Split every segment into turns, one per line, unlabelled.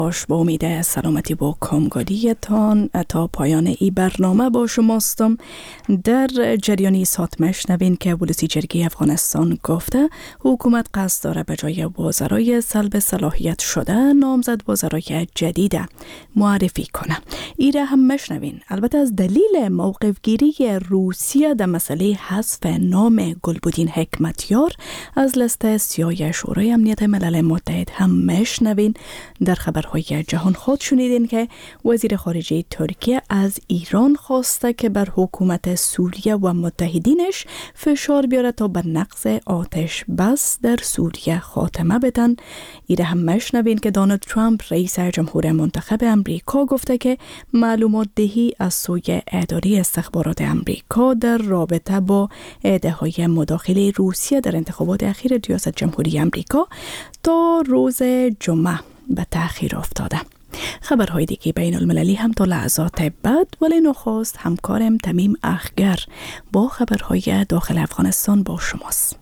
با امید سلامتی با کامگاریتان تا پایان ای برنامه با شماستم. در جریانی ساعت مشنوین که ولسی جرگه افغانستان گفته حکومت قصد داره به جای وزرای سلب صلاحیت شده نامزد وزرای جدید معرفی کنه. ای را هم مشنوین. البته از دلیل موقف گیری روسیه در مسئله حذف نام گلبدین حکمتیار از لیست سیاه شورای امنیت ملل متحد هم مشنوین. در خبرهای جهان خود شنیدین که وزیر خارجه ترکیه از ایران خواسته که بر حکومت سوریه و متحدینش فشار بیاره تا به نقض آتش بس در سوریه خاتمه بدن. ایره هم مشنوین که دونالد ترامپ رئیس جمهور منتخب امریکا گفته که معلومات دهی از سوی اداره استخبارات امریکا در رابطه با ادعاهای مداخله روسیه در انتخابات اخیر ریاست جمهوری امریکا تا روز جمعه به تأخیر افتاده. خبرهای دیگه بین المللی هم تا لحظات بعد، ولی نخست همکارم تمیم اخگر با خبرهای داخل افغانستان با شماست.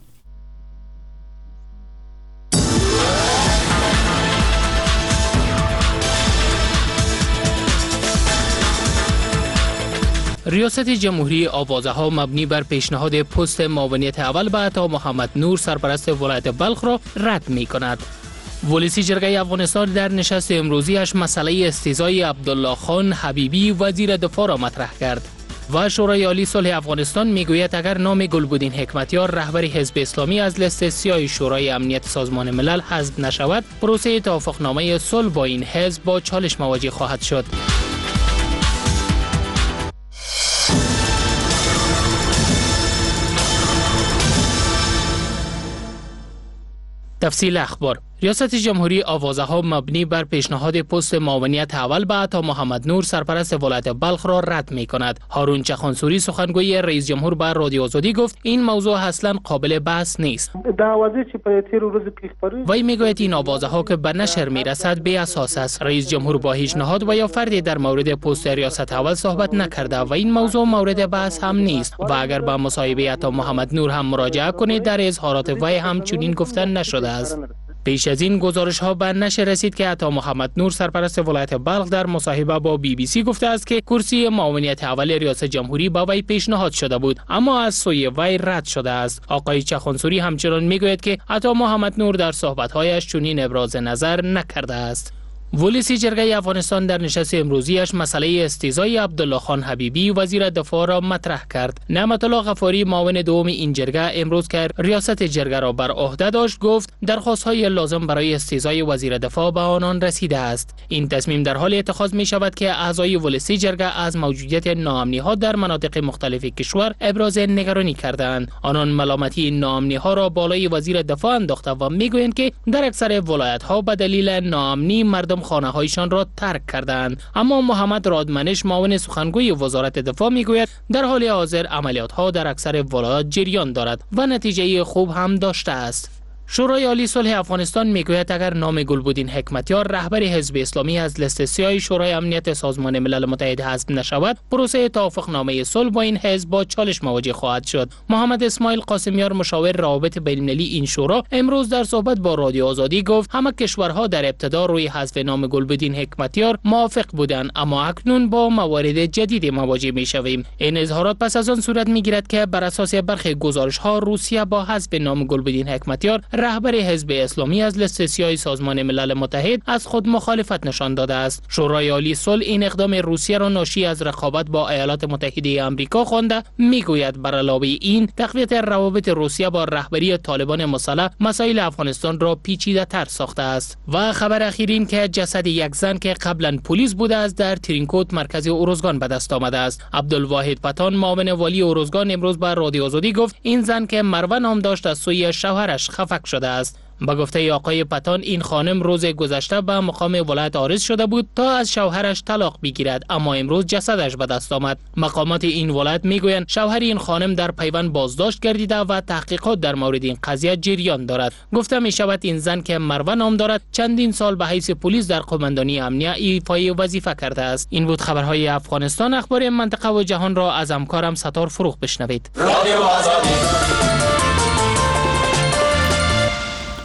ریاست جمهوری آوازه ها مبنی بر پیشنهاد پست معاونیت اول به عطا محمد نور سرپرست ولایت بلخ را رد می کند. ولسی جرگه افغانستان در نشست امروزیش مسئله استیضای عبدالله خان حبیبی وزیر دفاع را مطرح کرد و شورای عالی صلح افغانستان میگوید اگر نام گلبدین حکمتیار رهبر حزب اسلامی از لیست سیاه شورای امنیت سازمان ملل حذف نشود، پروسه توافقنامه صلح با این حزب با چالش مواجه خواهد شد. تفصیل اخبار. ریاست جمهوری آوازه ها مبنی بر پیشنهاد پست معاونیت اول به عطا محمد نور سرپرست ولایت بلخ را رد می کند. هارون چخانسوری سخنگوی رئیس جمهور به رادیو آزادی گفت این موضوع اصلا قابل بحث نیست. وی میگوید این آوازه ها که به نشر می رسد بی اساس است. رئیس جمهور با هیچ نهاد و یا فردی در مورد پست ریاست اول صحبت نکرده و این موضوع مورد بحث هم نیست و اگر به مصاحبه عطا محمد نور هم مراجعه کنید در اظهارات وی هم چنین گفتن نشده است. پیش از این گزارش ها به نشر رسید که عطا محمد نور سرپرست ولایت بلخ در مصاحبه با BBC گفته است که کرسی معاونیت اول ریاست جمهوری با وی پیشنهاد شده بود اما از سوی وی رد شده است. آقای چخانسوری همچنان میگوید که عطا محمد نور در صحبت‌هایش چنین ابراز نظر نکرده است. ولسی جرگه افغانستان در نشست امروزیش مسئله استیضای عبدالله خان حبیبی وزیر دفاع را مطرح کرد. نعمت الله غفاری معاون دوم این جرگه امروز که ریاست جرگه را بر عهده داشت گفت درخواست‌های لازم برای استیضای وزیر دفاع به آنان رسیده است. این تصمیم در حال اتخاذ می شود که اعضای ولسی جرگه از موجودیت ناامنی‌ها در مناطق مختلف کشور ابراز نگرانی کردند. آنان ملامتی ناامنی‌ها را بالای وزیر دفاع انداخته و میگویند که در اکثر ولایت‌ها به دلیل ناامنی مردم خانه هایشان را ترک کردند. اما محمد رادمنش معاون سخنگوی وزارت دفاع میگوید در حال حاضر عملیات ها در اکثر ولایات جریان دارد و نتیجه خوب هم داشته است. شورای عالی صلح افغانستان میگوید اگر نام گلبدین حکمتیار رهبر حزب اسلامی از لیست سیاه شورای امنیت سازمان ملل متحد حذف نشود، پروسه توافقنامه صلح با این حزب با چالش مواجه خواهد شد. محمد اسماعیل قاسمیار مشاور روابط بین‌المللی این شورا امروز در صحبت با رادیو آزادی گفت همه کشورها در ابتدا روی حذف نام گلبدین حکمتیار موافق بودند اما اکنون با موارد جدید مواجه میشویم. این اظهارات پس از آن صورت میگیرد که بر اساس برخی گزارش‌ها روسیه با حذف نام گلبدین حکمتیار رهبر حزب اسلامی از لیست سیاه سازمان ملل متحد از خود مخالفت نشان داده است. شورای عالی صلح این اقدام روسیه را ناشی از رقابت با ایالات متحده آمریکا خوانده. میگوید بر علاوه این تقویت روابط روسیه با رهبری طالبان مسلح مسائل افغانستان را پیچیده‌تر ساخته است. و خبر اخیر این که جسد یک زن که قبلا پلیس بوده است در ترینکوت مرکز اروزگان به دست آمده است. عبدالواحد پتان معاون والی اروزگان امروز به رادیو آزادی گفت این زن که مروه نام داشت از سوی شوهرش خفک شده است. با گفته آقای پتان این خانم روز گذشته به مقام ولایت عارض شده بود تا از شوهرش طلاق بگیرد اما امروز جسدش به دست آمد. مقامات این ولایت میگویند شوهر این خانم در پیوند بازداشت گردیده و تحقیقات در مورد این قضیه جریان دارد. گفته می شود این زن که مروه نام دارد چندین سال به حیث پلیس در قماندانی امنیه ایفای وظیفه کرده است. این بود خبرهای افغانستان. اخبار منطقه و جهان را از همکارم ستار فروغ بشنوید.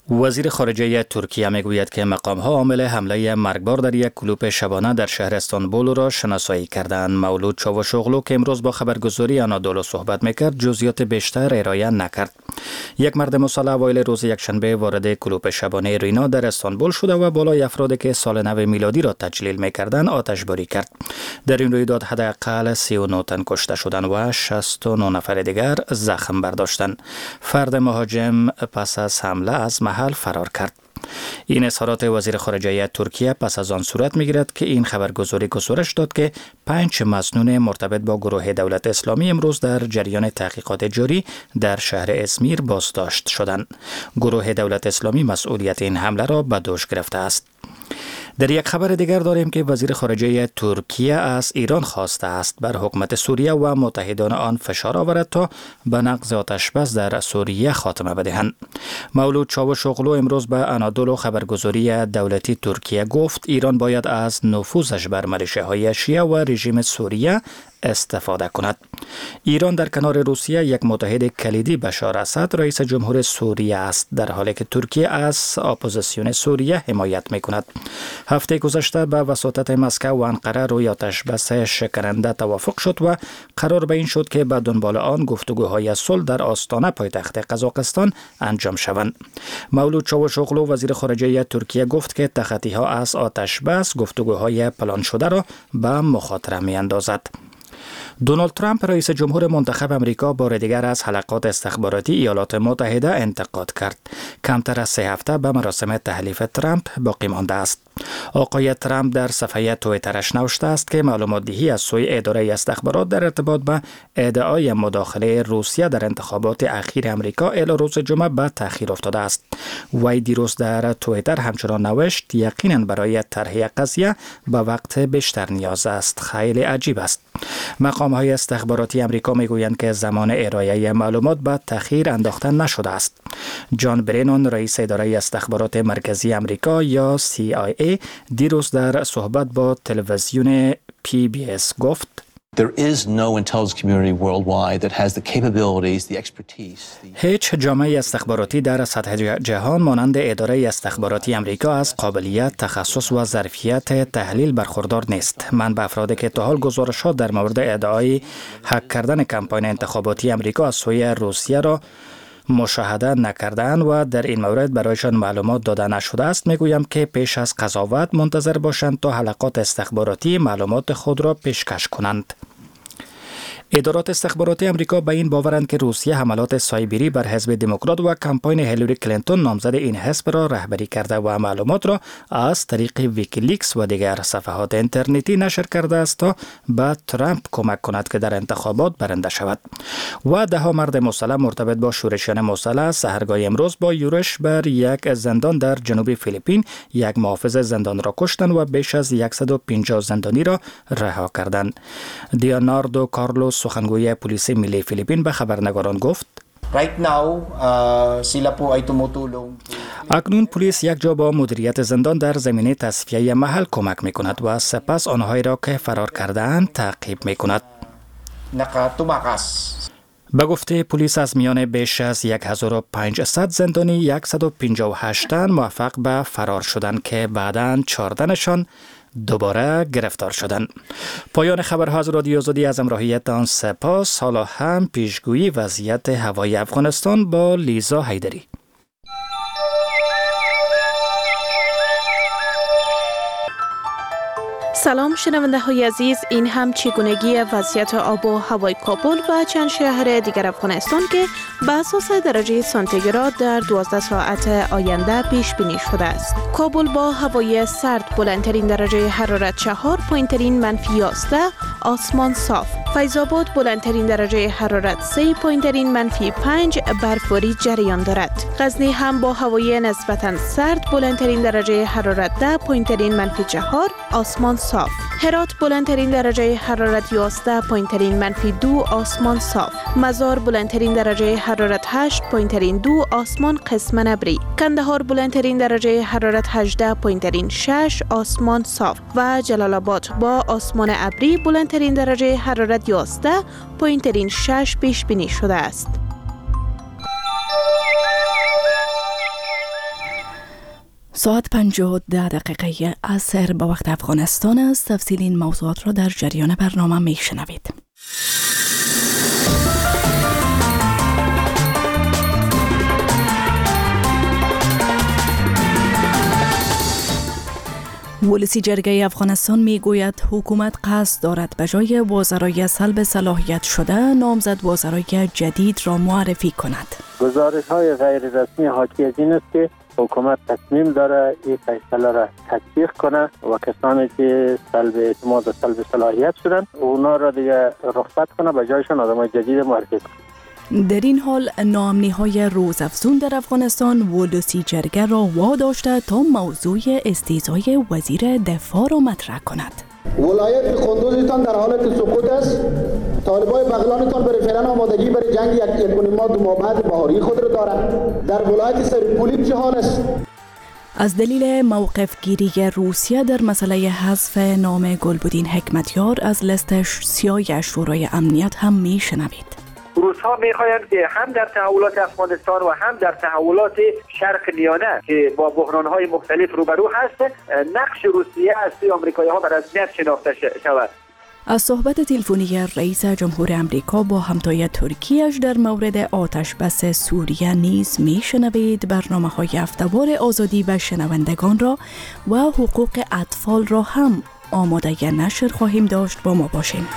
وزیر خارجه ترکیه میگوید که مقام‌ها عامل حمله مرگبار در یک کلوپ شبانه در شهر استانبول را شناسایی کردند. مولود چاوشوغلو که امروز با خبرگزاری آنادولو صحبت میکرد جزئیات بیشتر ارائه نکرد. یک مرد مسلح اوایل روز یکشنبه وارد کلوپ شبانه رینا در استانبول شده و بالای افرادی که سال نو میلادی را تجلیل میکردند آتشباری کرد. در این رویداد حداقل 39 تن کشته شدند و 69 نفر دیگر زخم برداشتند. فرد مهاجم پس از حمله از محل فرار کرد. این اظهارات وزیر خارجه ترکیه پس از آن صورت میگیرد که این خبرگزاری گزارش داد که 5 مسنون مرتبط با گروه دولت اسلامی امروز در جریان تحقیقات جاری در شهر ازمیر بازداشت شدند. گروه دولت اسلامی مسئولیت این حمله را به دوش گرفته است. در یک خبر دیگر داریم که وزیر خارجه ترکیه از ایران خواسته است بر حکومت سوریه و متحدان آن فشار آورد تا به نقض آتشبس در سوریه خاتمه بدهند. مولود چاوشوغلو امروز به آنادولو خبرگزاری دولتی ترکیه گفت ایران باید از نفوذش بر میلیشیاهای شیعه و رژیم سوریه استفاده کند. ایران در کنار روسیه یک متحد کلیدی بشار اسد رئیس جمهور سوریه است، در حالی که ترکیه از اپوزیسیون سوریه حمایت میکند. هفته گذشته به وساطت مسکو و انقره روی آتشبس شکننده توافق شد و قرار به این شد که به دنبال آن گفتگوهای صلح در آستانه پایتخت قزاقستان انجام شوند. مولود چاوشوغلو وزیر خارجه ترکیه گفت که تخطی ها از آتشبس گفتگوهای پلان شده را به مخاطره می اندازد. دونالد ترامپ رئیس جمهور منتخب امریکا بار دیگر از حلقات استخباراتی ایالات متحده انتقاد کرد. کمتر از 3 هفته به مراسم تحلیف ترامپ باقی مانده است. آقای ترامپ در صفحه توییترش نوشته است که معلومات دهی از سوی اداره استخبارات در ارتباط به ادعای مداخله روسیه در انتخابات اخیر امریکا الی روز جمعه به تأخیر افتاده است. وی دیروز در توییتر همچنان نوشت یقینا برای طرح قضیه به وقت بیشتر نیاز است. خیلی عجیب است. مقام‌های استخباراتی امریکا میگویند که زمان ارائه معلومات به تأخیر انداخته نشده است. جان برینون رئیس اداره استخبارات مرکزی امریکا یا CIA دیروز در صحبت با تلویزیون PBS گفت هیچ جامعه استخباراتی در سطح جهان مانند اداره استخباراتی امریکا از قابلیت، تخصص و ظرفیت تحلیل برخوردار نیست. من به افرادی که تا حال گزارشات در مورد ادعای هک کردن کمپاین انتخاباتی امریکا از سوی روسیه را مشاهده نکردند و در این مورد برایشان معلومات داده نشده است میگویم که پیش از قضاوت منتظر باشند تا حلقات استخباراتی معلومات خود را پیشکش کنند. ادارات استخباراتی امریکا به این باورند که روسیه حملات سایبری بر حزب دموکرات و کمپاین هیلاری کلینتون نامزد این حزب را رهبری کرده و معلومات را از طریق ویکیلیکس و دیگر صفحات اینترنتی نشر کرده است تا به ترامپ کمک کند که در انتخابات برنده شود. و 10 مرد مسلح مرتبط با شورشیان مسلح سحرگاه امروز با یورش بر یک زندان در جنوب فیلیپین یک محافظ زندان را کشتند و بیش از 150 زندانی را رها کردند. دیاناردو کارلوس سخنگوی پلیس ملی فیلیپین به خبرنگاران گفت اکنون پلیس یک جا با مدیریت زندان در زمینه تصفیه محل کمک می کند و سپس آنهایی را که فرار کردند تعقیب می کند. به گفته پلیس از میان بیش از 1500 زندانی 158 تن موفق به فرار شدند که بعداً 14 نشان دوباره گرفتار شدند. پایان خبرها از رادیو آزادی از همراهیتان سپاس. حالا هم پیشگویی وضعیت هوایی افغانستان با لیزا حیدری.
سلام شنونده های عزیز، این هم چگونگی وضعیت آب و هوای کابل و چند شهر دیگر افغانستان که به اساس درجه سانتیگراد در 12 ساعت آینده پیش بینی شده است. کابل با هوای سرد، بلندترین درجه حرارت 4، پایینترین منفی 11، آسمان صاف. فیض‌آباد بلندترین درجه حرارت 3، پایینترین منفی 5، برفباری جریان دارد. غزنی هم با هوای نسبتاً سرد، بلندترین درجه حرارت 10، پایینترین منفی 4، آسمان صاف. هرات بلندترین درجه حرارت 11، پایینترین منفی 2، آسمان صاف. مزار بلندترین درجه حرارت 8، پایینترین 2، آسمان قسماً ابری. کندهار بلندترین درجه حرارت 18، پایینترین 6، آسمان صاف. و جلال آباد با آسمان ابری بلندترین درجه حرارت 11، پایینترین 6 پیش بینی شده است.
ساعت 5:10 عصر به وقت افغانستان است. تفصیل این موضوعات را در جریان برنامه میشنوید. ولسی جرگه افغانستان میگوید حکومت قصد دارد به جای وزرای سلب صلاحیت شده نامزد وزرای جدید را معرفی کند.
گزارش‌های غیر رسمی حاکی از این است که حکومت تصمیم داره این فیصله را تطبیق کنه و کسانی که سلب اعتماد و سلب صلاحیت شدن اونا را دیگه رخصت کنه، به جایشان آدمای جدید معرفی کنه.
در این حال ناامنی‌های روزافزون در افغانستان ولسی جرگه را واداشته تا موضوع استیضای وزیر دفاع را مطرح کند.
ولایت قندوزتان در حالت سقوط است. طالبای بغلانتان برای فعلا آمادگی برای جنگ یک ماه دو ماه بعد بهاری خود را دارند. در ولایت سرپولی چه حال است؟
از دلیل موقف گیری روسیه در مسئله حذف نام گلبدین حکمتیار از لیست سیاه شورای امنیت هم میشنوید.
روس‌ها می‌خواهند که هم در تحولات افغانستان و هم در تحولات شرق میانه که با بحران‌های مختلف روبرو هست، نقش روسیه از سوی آمریکایی‌ها بر رسمیت شناخته شود.
از صحبت تلفنی رئیس جمهور آمریکا با همتای ترکیه‌اش در مورد آتش بس سوریه نیز میشنوید. برنامه‌های هفته‌وار آزادی و شنوندگان را و حقوق اطفال را هم آماده نشر خواهیم داشت. با ما باشیم.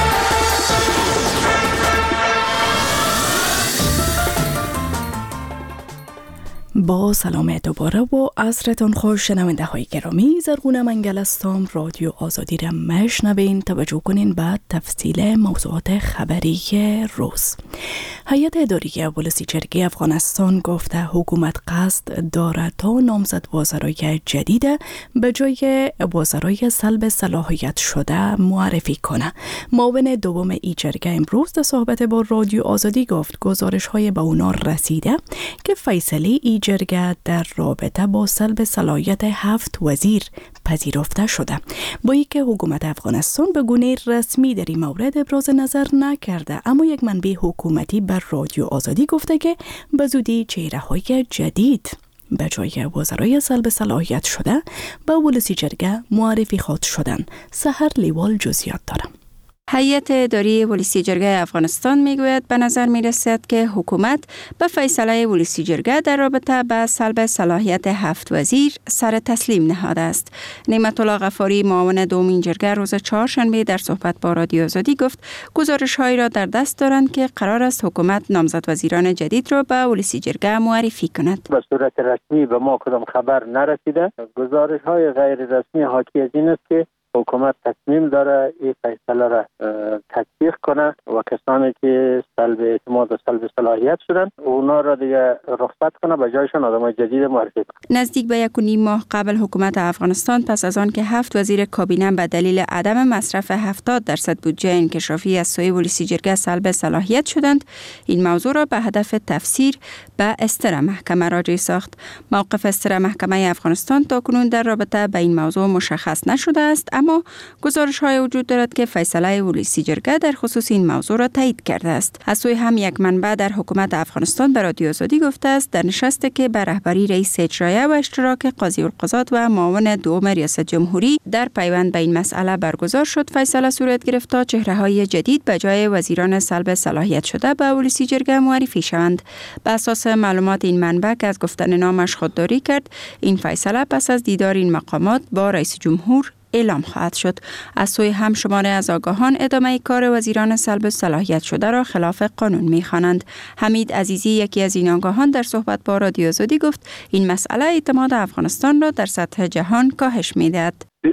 با سلام دوباره و عصرتان خوش شنونده های گرامی. زرغونه منگل هستم. رادیو آزادی را میشنوین. توجه کنین به تفصیل موضوعات خبری روز. هیئت اداری ولسی جرگه افغانستان گفته حکومت قصد دارد تا نامزد وزرای جدید به جای وزرای سلب صلاحیت شده معرفی کنه. معاون دوم ای جرگه امروز در صحبت با رادیو آزادی گفت گزارش های به اونا رسیده که فیصله ای جرگه در رابطه با سلب صلاحیت 7 وزیر پذیرفته شده، با اینکه حکومت افغانستان به گونه رسمی در این مورد ابراز نظر نکرده، اما یک منبع حکومتی بر رادیو آزادی گفته که به زودی چهره‌های جدید به جای وزرای سلب صلاحیت شده به ولسی جرگه معرفی خواهد شدن. سحر لیوال جزئیات دارم.
هیئت اداری ولسی جرگه افغانستان میگوید به نظر میرسد که حکومت به فیصله ولسی جرگه در رابطه با سلب صلاحیت 7 وزیر سر تسلیم نهاده است. نعمت الله غفاری معاون دومین جرگه روز چهارشنبه در صحبت با رادیو آزادی گفت گزارش‌هایی را در دست دارند که قرار است حکومت نامزد وزیران جدید را به ولسی جرگه معرفی کند.
به صورت رسمی به ما کدام خبر نرسیده. گزارش‌های غیر رسمی حاکی از این است که حکومت تصمیم داره این فیصله را تطبیق کنه و کسانی که سلب اعتماد و سلب صلاحیت شدن اونا را دیگه رخصت کنه، به جایشان آدمای جدید معرفی کنه.
نزدیک به 1.5 ماه قبل حکومت افغانستان پس از آن که 7 وزیر کابینه به دلیل عدم مصرف 70% بودجه انکشافی از سوی ولسی جرگه سلب صلاحیت شدند، این موضوع را به هدف تفسیر به استر محکمه راجع ساخت. موقف استر محکمه افغانستان تاکنون در رابطه با این موضوع مشخص نشده است، اما گزارش‌های وجود دارد که فیصله ولسی جرگه در خصوص این موضوع را تایید کرده است. از سوی هم یک منبع در حکومت افغانستان به رادیو آزادی گفته است در نشستی که به رهبری رئیس اجرایه و اشتراک قاضی القضات و معاون دوم ریاست جمهوری در پیوند به این مسئله برگزار شد، فیصله صورت گرفت تا چهره‌های جدید به جای وزیران سلب صلاحیت شده به ولسی جرگه معرفی شوند. بر اساس معلومات این منبع که از گفتن نامش خودداری کرد، این فیصله پس از دیدار این مقامات با رئیس جمهور اعلام خواهد شد. از سوی هم شماره از آگاهان ادامه کار وزیران سلب صلاحیت شده را خلاف قانون می‌خوانند. حمید عزیزی یکی از این آگاهان در صحبت با رادیو آزادی گفت این مسئله اعتماد افغانستان را در سطح جهان کاهش می‌دهد.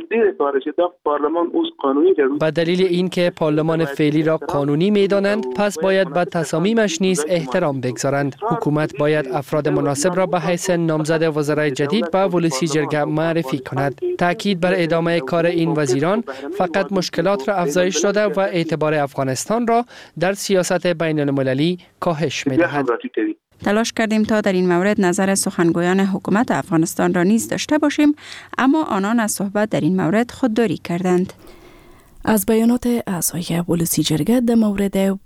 به دلیل اینکه پارلمان فعلی را قانونی می‌دانند، پس باید به تصامیمش نیز احترام بگذارند. حکومت باید افراد مناسب را به حیث نامزد وزرای جدید به ولسی جرگه معرفی کند. تاکید بر ادامه کار این وزیران فقط مشکلات را افزایش داده و اعتبار افغانستان را در سیاست بین المللی کاهش می‌دهد.
تلاش کردیم تا در این مورد نظر سخنگویان حکومت افغانستان را نیز داشته باشیم، اما آنان از صحبت در این مورد خودداری کردند.
از بیانات اعضای ولسی جرگه در مورد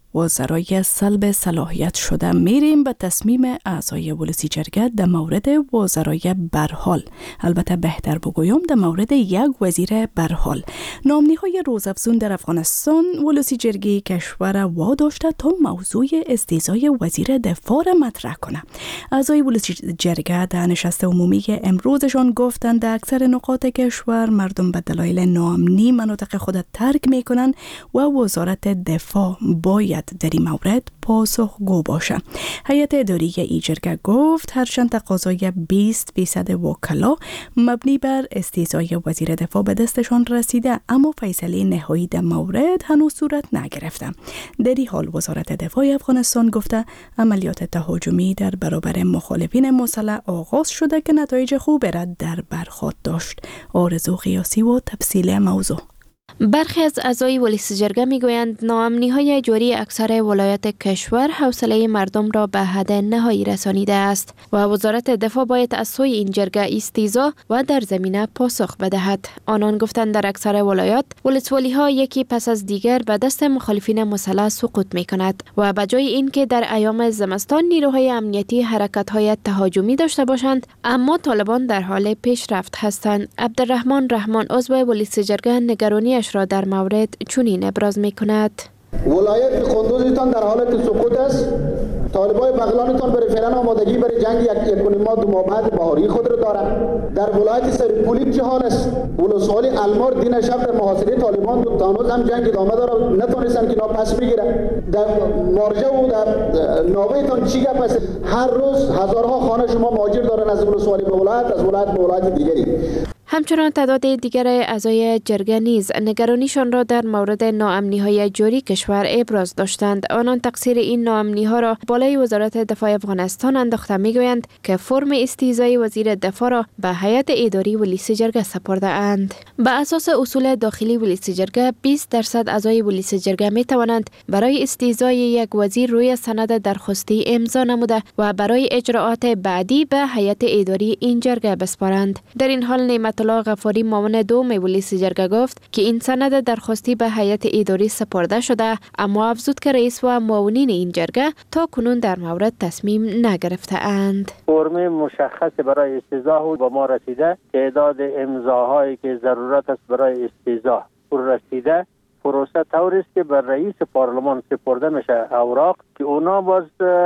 وزرای سلب صلاحیت شده. میریم به تصمیم اعضای ولسی جرگه در مورد وزرای برحال. البته بهتر بگویم در مورد یک وزیر برحال. نامنی‌های روزافزون در افغانستان ولسی جرگه کشور واداشته تا موضوع استیضای وزیر دفاع را مطرح کنه. اعضای ولسی جرگه در نشست عمومی امروزشان گفتند در اکثر نقاط کشور مردم به دلایل ناامنی مناطق خود ترک میکنن و وزارت دفاع باید در این مورد پاسخگو باشه. هیئت اداری ای جرگه گفت هرچند تقاضای 20% وکلا مبنی بر استیضای وزیر دفاع به دستشان رسیده، اما فیصله نهایی در مورد هنوز صورت نگرفته. در این حال وزارت دفاع افغانستان گفته عملیات تهاجمی در برابر مخالفین مسلح آغاز شده که نتایج خوبی را در بر خود داشت. آرزو قیاسی و تفصیل موضوع.
برخی از اعضای ولسی جرگه میگویند ناامنی‌های جاری اکثر ولایات کشور حوصله مردم را به حد نهایی رسانیده است و وزارت دفاع باید از سوی این جرگه استیضا و در زمینه پاسخ بدهد. آنان گفتند در اکثر ولایات ولسوالی‌ها یکی پس از دیگر به دست مخالفین مسلح سقوط می‌کند و به جای اینکه در ایام زمستان نیروهای امنیتی حرکت‌های تهاجمی داشته باشند، اما طالبان در حال پیشرفت هستند. عبدالرحمن رحمان عضو ولسی جرگه نگرانی را در مورد چنین ابراز می کند.
ولایت قندوزتان در حالت سقوط است. طالبای بغلانتان برای فعلا آمادگی برای جنگ یک ماه دو ماه بعد بهاری خود را دارند. در ولایت سرپولیب چه حال است؟ ولسوالی المار دین شب در محاصره طالبان بود، هنوز هم جنگ ادامه داره، نتونستن که پس بگیرن. در مارجه و در ناوهتان چی گپ است؟ هر روز هزارها خانه شما مهاجر دارن از ولسوالی به ولایت، از ولایت به ولایت دیگری.
همچنان تعداد دیگر اعضای جرگه نیز نگرانیشان را در مورد ناامنی‌های جاری کشور ابراز داشتند. آنان تقصیر این ناامنی‌ها را بالای وزارت دفاع افغانستان انداخته می‌گویند که فرم استیضای وزیر دفاع را به هیئت اداری ولسی جرگه سپرده اند. به اساس اصول داخلی ولسی جرگه 20% اعضای ولسی جرگه می‌توانند برای استیضای یک وزیر روی سند درخواستی امضا نموده و برای اجراعات بعدی به هیئت اداری این جرگه بسپارند. در این حال نعمت الله غفاری معاون دوم ولسی جرگه گفت که این سند درخواستی به هیئت اداری سپرده شده، اما افزود که رئیس و معاونین این جرگه تا کنون در مورد تصمیم نگرفته اند.
فرم مشخص برای استیضا با ما رسیده، تعداد امضاهایی که ضرورت است برای استیضا پر رسیده. پروسه طوری است که بر رئیس پارلمان سپرده میشه اوراق که اونا باز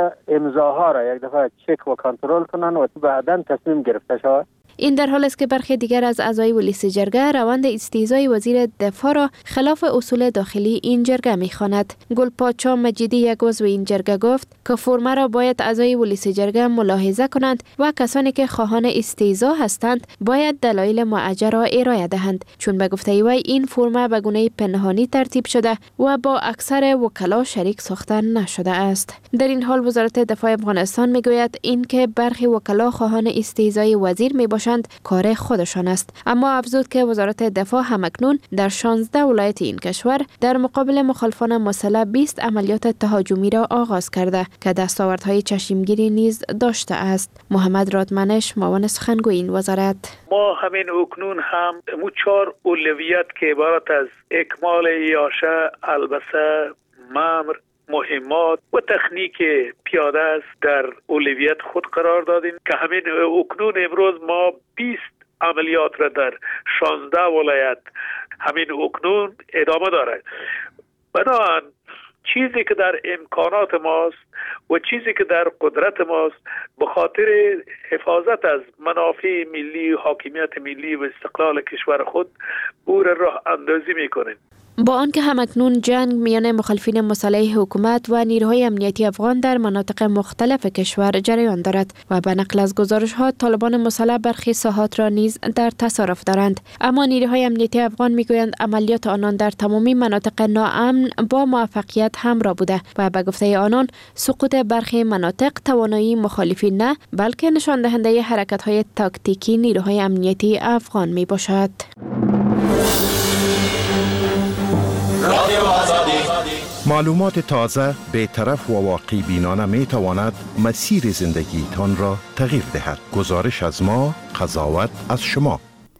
امضاها را یک دفعه چک و کنترل کنن و بعداً تصمیم گرفته شود.
این در حال است که برخی دیگر از اعضای ولسی جرگه روند استیضای وزیر دفاع را خلاف اصول داخلی این جرگه می‌خواند. گلپاچا مجیدی یک عضو این جرگه گفت که فرم را باید اعضای ولسی جرگه ملاحظه کنند و کسانی که خواهان استیضا هستند باید دلایل معجر را ارائه دهند، چون به گفته وی این فرم به گونه پنهانی ترتیب شده و با اکثر وکلا شریک ساخته نشده است. در این حال وزارت دفاع افغانستان میگوید این که برخی وکلا خواهان استیضای وزیر میباشند کار خودشان است، اما افزود که وزارت دفاع همکنون در 16 ولایت این کشور در مقابل مخالفان مسلح 20 عملیات تهاجمی را آغاز کرده که دستاوردهای چشمگیری نیز داشته است. محمد رادمنش معاون سخنگوی این وزارت:
ما همین اکنون هم 4 اولویت که عبارت از اکمال یاشه، البسه، ممر، مهمات و تکنیک پیاده است در اولویت خود قرار دادیم که همین اکنون امروز ما 20 عملیات را در 16 ولایت همین اکنون ادامه دارد. بنابراین چیزی که در امکانات ماست و چیزی که در قدرت ماست به خاطر حفاظت از منافع ملی و حاکمیت ملی و استقلال کشور خود او را راه اندازی میکنیم.
با آنکه همکنون جنگ میان مخالفین مسلح حکومت و نیروهای امنیتی افغان در مناطق مختلف کشور جریان دارد و به نقل از گزارش‌ها طالبان مسلح برخی ساحات را نیز در تصرف دارند، اما نیروهای امنیتی افغان میگویند عملیات آنان در تمامی مناطق ناامن با موفقیت همراه بوده و به گفته آنان سقوط برخی مناطق توانایی مخالفین نه بلکه نشان دهنده حرکت‌های تاکتیکی نیروهای امنیتی افغان میباشد.
معلومات تازه، بی‌طرف و واقع بینانه می تواند مسیر زندگی تان را تغییر دهد. گزارش از ما، قضاوت از شما.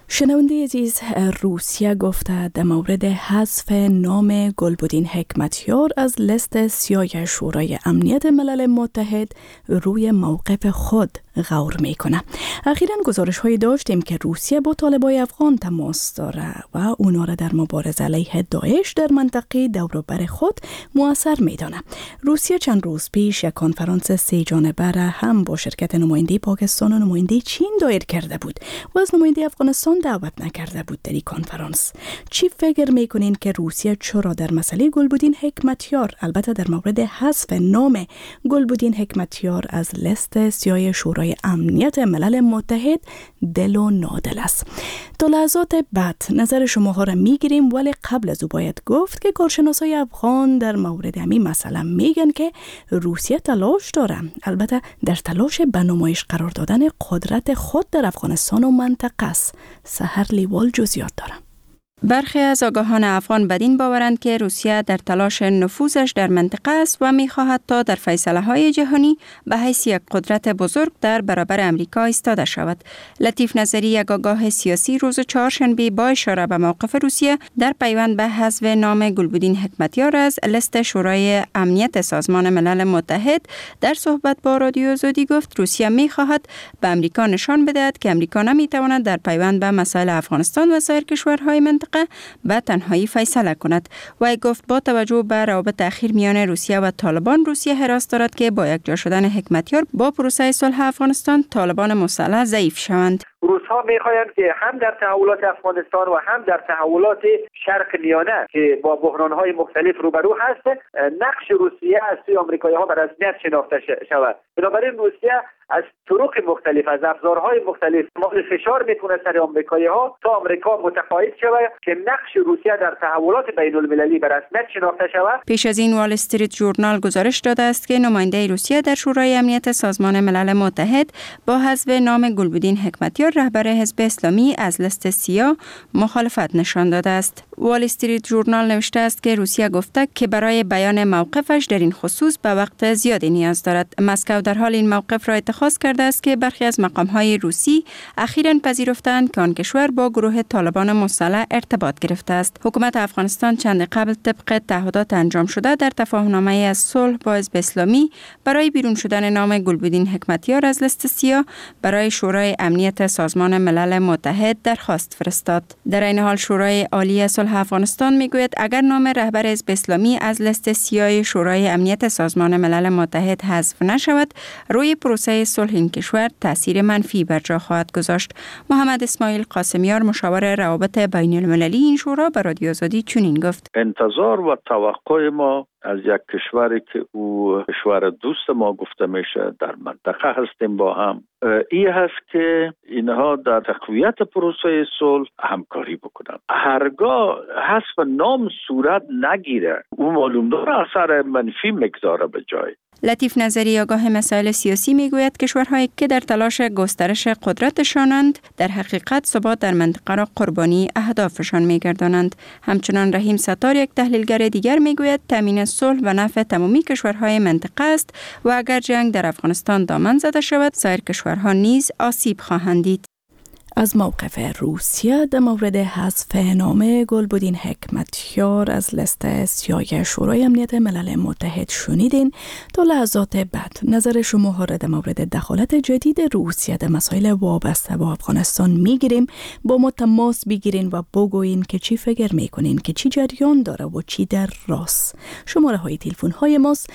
شنونده عزیز، روسیه گفته در مورد حذف نام گلبدین حکمتیار از لیست سیاه شورای امنیت ملل متحد روی موقف خود غور میکنه. اخیراً گزارش هایی داشتیم که روسیه با طالبای افغان تماس داره و اونا را در مبارزه علیه داعش در منطقه دور و بر خود مؤثر میدانه. روسیه چند روز پیش یک کنفرانس 3 جانبه را هم با شرکت نماینده پاکستان و نماینده چین دایر کرده بود و از نماینده افغانستان دعوت نکرده بود در این کنفرانس. چی فکر میکنین که روسیه چرا در مسئله گلبدین حکمتیار، البته در مورد حذف نام گلبدین حکمتیار از لیست سیاه شورای امنیت ملل متحد دل و نادل است؟ تا لحظات بعد نظر شماها را میگیریم، ولی قبل از او باید گفت که کارشناسای افغان در مورد همین مسئله میگن که روسیه تلاش داره، البته در تلاش به نمایش قرار دادن قدرت خود در افغانستان و منطقه است. سحر لیوال جزئیات داره.
برخی از آگاهان افغان بدین باورند که روسیه در تلاش نفوذش در منطقه است و می‌خواهد تا در فیصله‌های جهانی به حیث یک قدرت بزرگ در برابر امریکا ایستاده شود. لطیف نظری، یک آگاه سیاسی، روز چهارشنبه با اشاره به موقف روسیه در پیوند به حذف نام گلبدین حکمتیار از لیست شورای امنیت سازمان ملل متحد در صحبت با رادیو آزادی گفت روسیه می‌خواهد به امریکا نشان بدهد که امریکا نمی‌تواند در پیوند به مسائل افغانستان و سایر کشورهای منطقه به تنهایی فیصله کند. و گفت با توجه به روابط اخیر میان روسیه و طالبان، روسیه حراس دارد که با یکجا شدن حکمتیار با پروسه صلح افغانستان طالبان مسلح ضعیف شوند.
روس‌ها می‌خواهند که هم در تحولات افغانستان و هم در تحولات شرق میانه که با بحران‌های مختلف روبرو هست، نقش روسیه از سوی آمریکایی‌ها به رسمیت شناخته شود. بنابراین روسیه از طرق مختلف، از ابزارهای مختلف مورد فشار می‌کنه سر آمریکایی‌ها تا آمریکا متقاعد شود که نقش روسیه در تحولات بین‌المللی به رسمیت شناخته شود.
پیش از این وال استریت ژورنال گزارش داده است که نماینده روسیه در شورای امنیت سازمان ملل متحد با حذف نام گلبدین حکمتیار رهبر حزب اسلامی از لیست سیاه مخالفت نشان داده است. وال استریت ژورنال نوشته است که روسیه گفته که برای بیان موقفش در این خصوص به وقت زیادی نیاز دارد. مسکو در حال این موقف را اتخاذ کرده است که برخی از مقام‌های روسی اخیراً پذیرفتند که آن کشور با گروه طالبان مسلح ارتباط گرفته است. حکومت افغانستان چند قبل طبق تعهدات انجام شده در تفاهمنامه از صلح با حزب اسلامی برای بیرون شدن نام گلبدین حکمتیار از لیست سیاه برای شورای امنیت سازمان ملل متحد درخواست فرستاد. در این حال شورای عالی صلح افغانستان میگوید اگر نام رهبر حزب اسلامی از لیست سیاه شورای امنیت سازمان ملل متحد حذف نشود، روی پروسه صلح این کشور تأثیر منفی بر جا خواهد گذاشت. محمد اسماعیل قاسمیار، مشاور روابط بین المللی این شورا، به رادیو آزادی چنین گفت:
انتظار و توقع ما از یک کشوری که او کشور دوست ما گفته میشه در منطقه هستیم با هم، این هست که اینها در تقویت پروسه صلح همکاری بکنند. هرگاه حذف نام صورت نگیره، او معلوم داره اثر منفی میگذاره به جای.
لطیف نظری، آگاه مسائل سیاسی، میگوید کشورهایی که در تلاش گسترش قدرتشانند در حقیقت ثبات در منطقه را قربانی اهدافشان میگردانند. همچنان رحیم ستار، یک تحلیلگر دیگر، میگوید تامین صلح و نفع تمامی کشورهای منطقه است و اگر جنگ در افغانستان دامن زده شود، سایر کشورها نیز آسیب خواهند دید.
از موقف روسیه در مورد حذف نام گلبدین حکمتیار از لیست سیاه شورای امنیت ملل متحد شنیدین. تا لحظات بعد نظر شما را در مورد دخالت جدید روسیه در مسائل وابسته با افغانستان میگیریم. با ما تماس بگیرین و بگوین که چی فکر میکنین که چی جریان داره و چی در راست. شماره های تلفن های ماست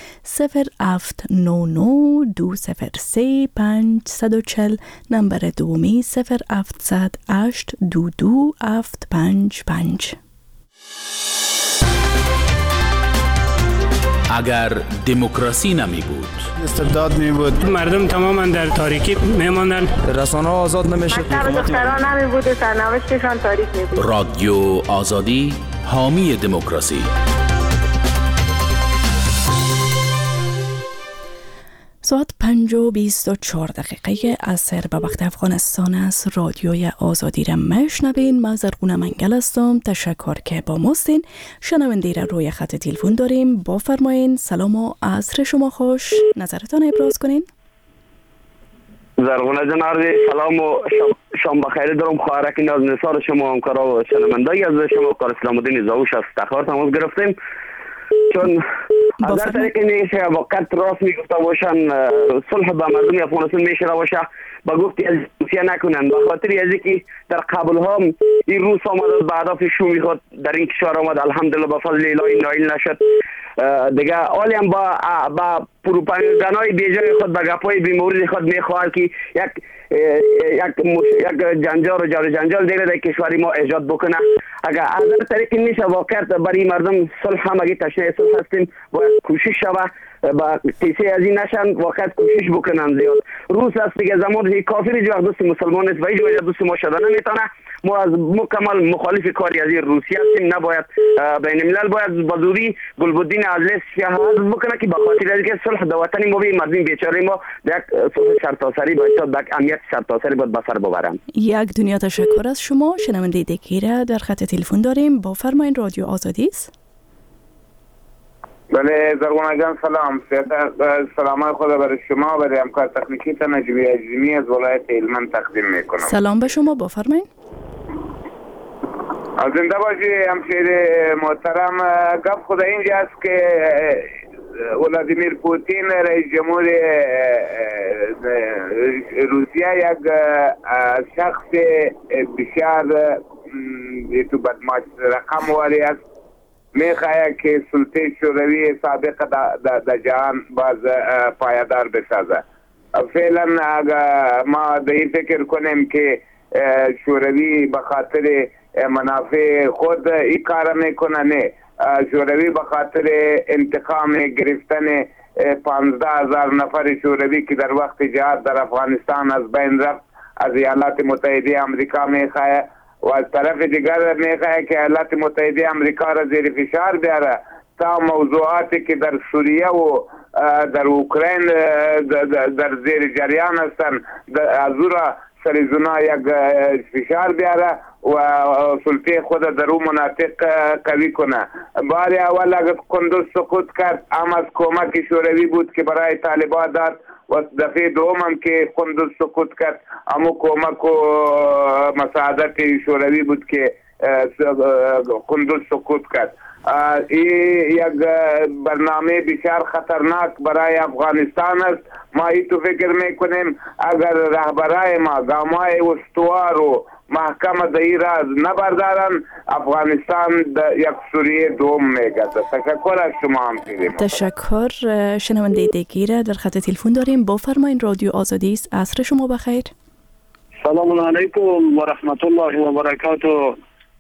0799 203 540، نمبر دومی 0708 22755.
اگر دموکراسی نمی بود،
استبداد می بود،
مردم تماما در تاریکی می ماندن،
رسانه ها آزاد نمی شد،
دختران نمی بود، سرنوشتشان تاریک می بود.
رادیو آزادی، حامی دموکراسی.
ساعت 5:24 عصر به وقت افغانستان است. رادیوی آزادی را میشنوین. من زرغونه منگل هستم. تشکر که با ماستین. شنونده را روی خط تلفن داریم. بفرمایین. سلام و عصر شما خوش. نظرتان ابراز کنین.
زرغونه جنار سلام و شام بخیر دارم. خواهرک ناز نثار شما همکارا و شنوندگان از شما کار اسلام الدین زاوش از تخار تماس گرفتیم، چون از هر طریق میشه وقت راست میگفته باشن صلح با مردم افغانستان میشه باشه با گفتی از روسیه نکنن، به خاطر از اینکه در قبل هم این روس آمد به اهداف شومی خود در این کشور آمد، الحمدلله به فضل الهی نائل نشد دیگه. حالی هم با پروپاگاندای بیجای خود به گپای بیمورد خود میخواهد که یک جنجال و جنجال دیگه در کشوری ما ایجاد بکنه. اگر از هر طریق میشه واقعیت برای مردم صلح هم اگه تشنه صلح هستیم باید کوشش شوه با کسی از این نشن، واقعیت کوشش بکنن زیاد. روس است دیگه زمان کافر جو دوست مسلمان است و هیچ وجه دوست ما شدن نمیتونه. ما از مکمل مخالف کاری از این روسیه هستیم، نباید بین الملل باید با زوری گلبدین از لیست حذف بکنه که به خاطر اینکه صلح در وطن ما به مردم بیچاره ما یک صلح سرتاسری باید به امنیت سرتاسری باید به سر ببرن.
یک دنیا تشکر از شما. شنونده دیگه در خط تلفن داریم، با فرمایین رادیو آزادی است.
بله زرغونه جان سلام. سلام خدا برای شما برای همکار تکنیکی تا نجوی عجیمی از ولایت هلمند تقدیم میکنم.
سلام به شما، با فرمایین.
زنده باشی همشیر محترم. گپ خدا اینجا است که ولادیمیر پوتین رئیس جمهور روسیه یک شخص بسیار تو بدماش رقم والی است، میخواهد که سلطه شوروی سابق در جهان باز پایدار بسازه. فعلا اگر ما به این فکر کنیم که شوروی به خاطر منافع خود این کار میکنه، نه، شوروی به خاطر انتقام گرفتن 15,000 نفر شوروی که در وقت جهاد در افغانستان از بین رفت از ایالات متحده امریکا میخواهد و از طرف دیگر میخواهد که ایالات متحده امریکا را زیر فشار بیاره تا موضوعاتی که در سوریه و در اوکراین در زیر جریان هستند از او را سریزونا یک فشار بیاره و سلطه خود در اون مناطق قوی کنه. بار اول اگر قندوز سقوط کرد هم از کمک شوروی بود که برای طالبان داد و دفعه دوم هم که قندوز سقوط کرد همو کمک و مساعدت شوروی بود که قندوز سقوط کرد. این یک برنامه بسیار خطرناک برای افغانستان است. ما ای تو فکر میکنیم اگر رهبرای ما گامای استوار و محکم دایی را نبردارن افغانستان یک سوریه دوم میگذاره. تشکر از شما هم کردیم.
تشکر. شنونده دیگه در خط تلفن داریم، با فرمایین رادیو آزادی است. عصر شما بخیر.
سلام علیکم و رحمت الله و برکاته.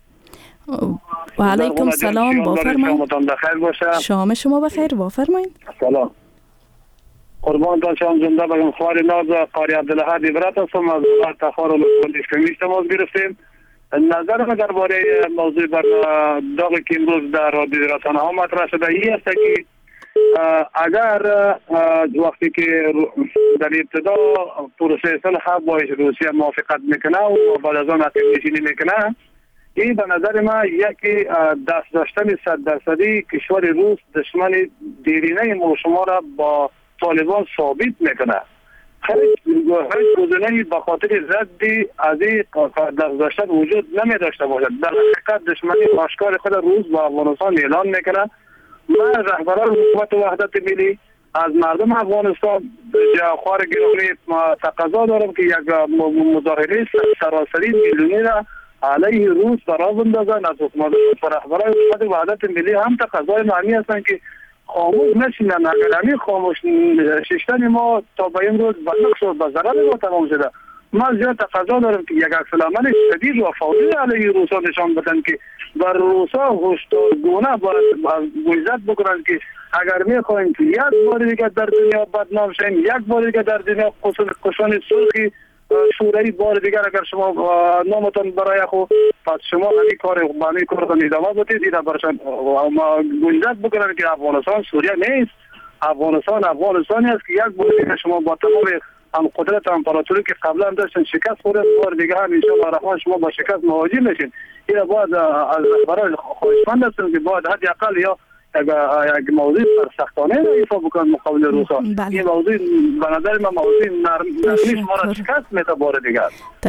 و علیکم سلام، با فرمایین. شام شما بخیر، با فرمایین.
سلام. قربان تا شام زنده بگم. خوار ناز قاری عبدالحد عبرت هستم از تخار و لطفاندیش کمیش تماس گرفتیم. نظر ما درباره موضوع بر داغی که امروز در رسانه ها مطرح شده این است که اگر وقتی که در ابتدا پروسه صلح با روسیه موافقت میکنه و بعد از آن عقب نشینی میکنه، این به نظر ما یکی دست داشتن 100% کشور روس دشمن دیرینه ما شما را با طالبان ثابت میکنه. هیچ گزینه‌ای به خاطر ردی از این دست داشتن وجود نمی داشته باشد. در حقیقت دشمنی آشکار خود روس با افغانستان اعلان میکنه. من رهبران حکومت وحدت ملی از مردم افغانستان خوار گرامی تقاضا دارم که یک مظاهره سراسری میلیونی را علیه روس راه بندازن. از حکومت رهبران حکومت وحدت ملی هم تقاضای معنی هستند که خاموش نشینن. اگر همین خاموش ششتن ما تا به این روز بلغ شد به ضرر ما تمام شده. ما زیاد تقاضا دارم که یک عکس‌العمل شدید و فوری علیه روسا نشان بدن که بر روسا هشدارگونه باید گویزت بکنن که اگر میخواین که یک بار دیگه در دنیا بدنام شیم، یک بار دیگه در دنیا قشون سرخی شوروی بار دیگر اگر شما نامتان برای خود پس شما همین کار رو ادامه بدید. دیده برشان گویزت بکنن که افغانستان سوریه نیست. افغانستانی است که یک بار دیگر شما با تمام هم قدرت امپراتوری که قبلا هم داشتن شکست خورد، بار دیگه هم انشاءالله الرحمن شما با شکست مواجه میشین. این باید از رهبران خواهشمند هستم که باید حداقل یا یک موضوع سرسختانه را ایفا بکنند مقابل روسا. این موضوع به نظر من موضوع نرمی ما را شکست میده بار دیگر.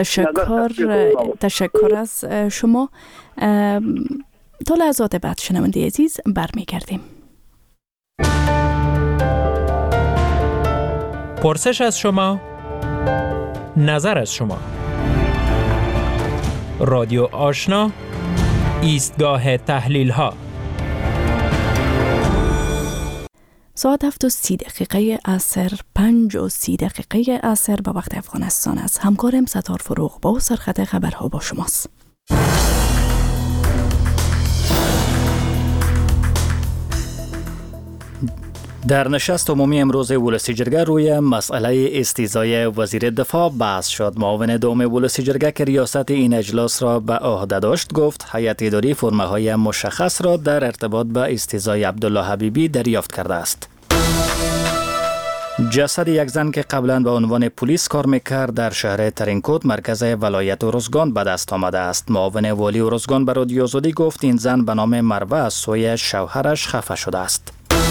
تشکر از شما. تا لحظات بعد شنونده عزیز برمیگردیم.
پرسش از شما، نظر از شما. رادیو آشنا، ایستگاه تحلیل ها.
ساعت 7:30 عصر، 5:30 عصر به وقت افغانستان است. همکارم ستار فروغ با سرخط خبرها با شماست.
در نشست عمومی امروز ولسی جرگه روی مسئله استیضای وزیر دفاع بحث شد. معاون دوم ولسی جرگه که ریاست این اجلاس را به عهده داشت گفت هیئت اداری فرمه‌های مشخص را در ارتباط به استیضای عبدالله حبیبی دریافت کرده است. جسد یک زن که قبلا به عنوان پلیس کار میکرد در شهر ترینکوت مرکز ولایت ارزگان به دست آمده است. معاون والی ارزگان به رادیو آزادی گفت این زن به نام مروه از سوی شوهرش خفه شده است.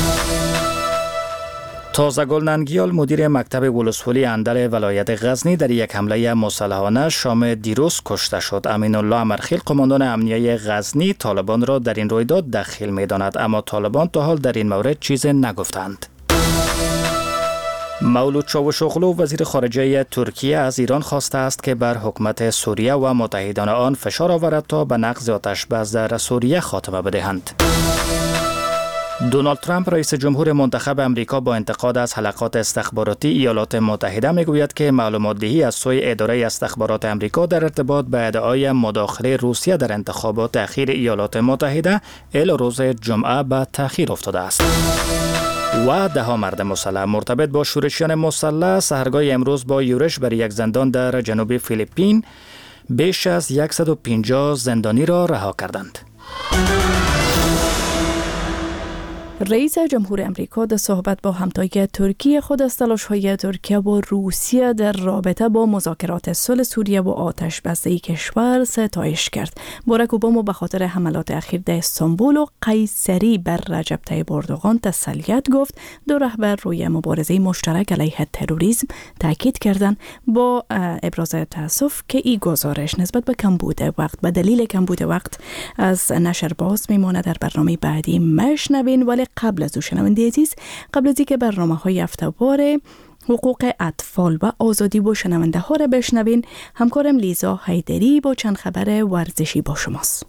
تازه‌گل ننگیال مدیر مکتب ولسوالی اندل ولایت غزنی در یک حمله مسلحانه شام دیروز کشته شد. امین الله امرخیل قماندان امنیه غزنی طالبان را در این رویداد دخیل می‌داند، اما طالبان تا حال در این مورد چیزی نگفتند. مولود چاوشوغلو وزیر خارجه ترکیه از ایران خواسته است که بر حکومت سوریه و متحدان آن فشار آورد تا به نقض آتش‌بس در سوریه خاتمه بدهند. دونالد ترامپ رئیس جمهور منتخب امریکا با انتقاد از حلقات استخباراتی ایالات متحده میگوید که معلومات دهی از سوی اداره استخبارات امریکا در ارتباط به ادعای مداخله روسیه در انتخابات اخیر ایالات متحده الی روز جمعه به تأخیر افتاده است. و 10 مرد مسلح مرتبط با شورشیان مسلح سحرگاه امروز با یورش بر یک زندان در جنوب فیلیپین بیش از 150 زندانی را رها کردند.
رئیس جمهور امریکا در صحبت با همتای ترکیه خود از تلاش‌های ترکیه و روسیه در رابطه با مذاکرات صلح سوریه و آتش‌بسی کشور ستایش کرد. باراک اوباما به خاطر حملات اخیر در استانبول و قیصری بر رجب طیب اردوغان تسلیت گفت. دو رهبر روی مبارزه مشترک علیه تروریسم تاکید کردند با ابراز تأسف که این گزارش نسبت به کمبود وقت به دلیل کمبود وقت از نشر باز میماند. در برنامه بعدی مشنوین، ولی قبل از شنونده عزیز، قبل از اینکه برنامه‌های هفته‌وار حقوق اطفال و آزادی با شنونده ها را بشنوین، همکارم لیزا حیدری با چند خبر ورزشی با شماست.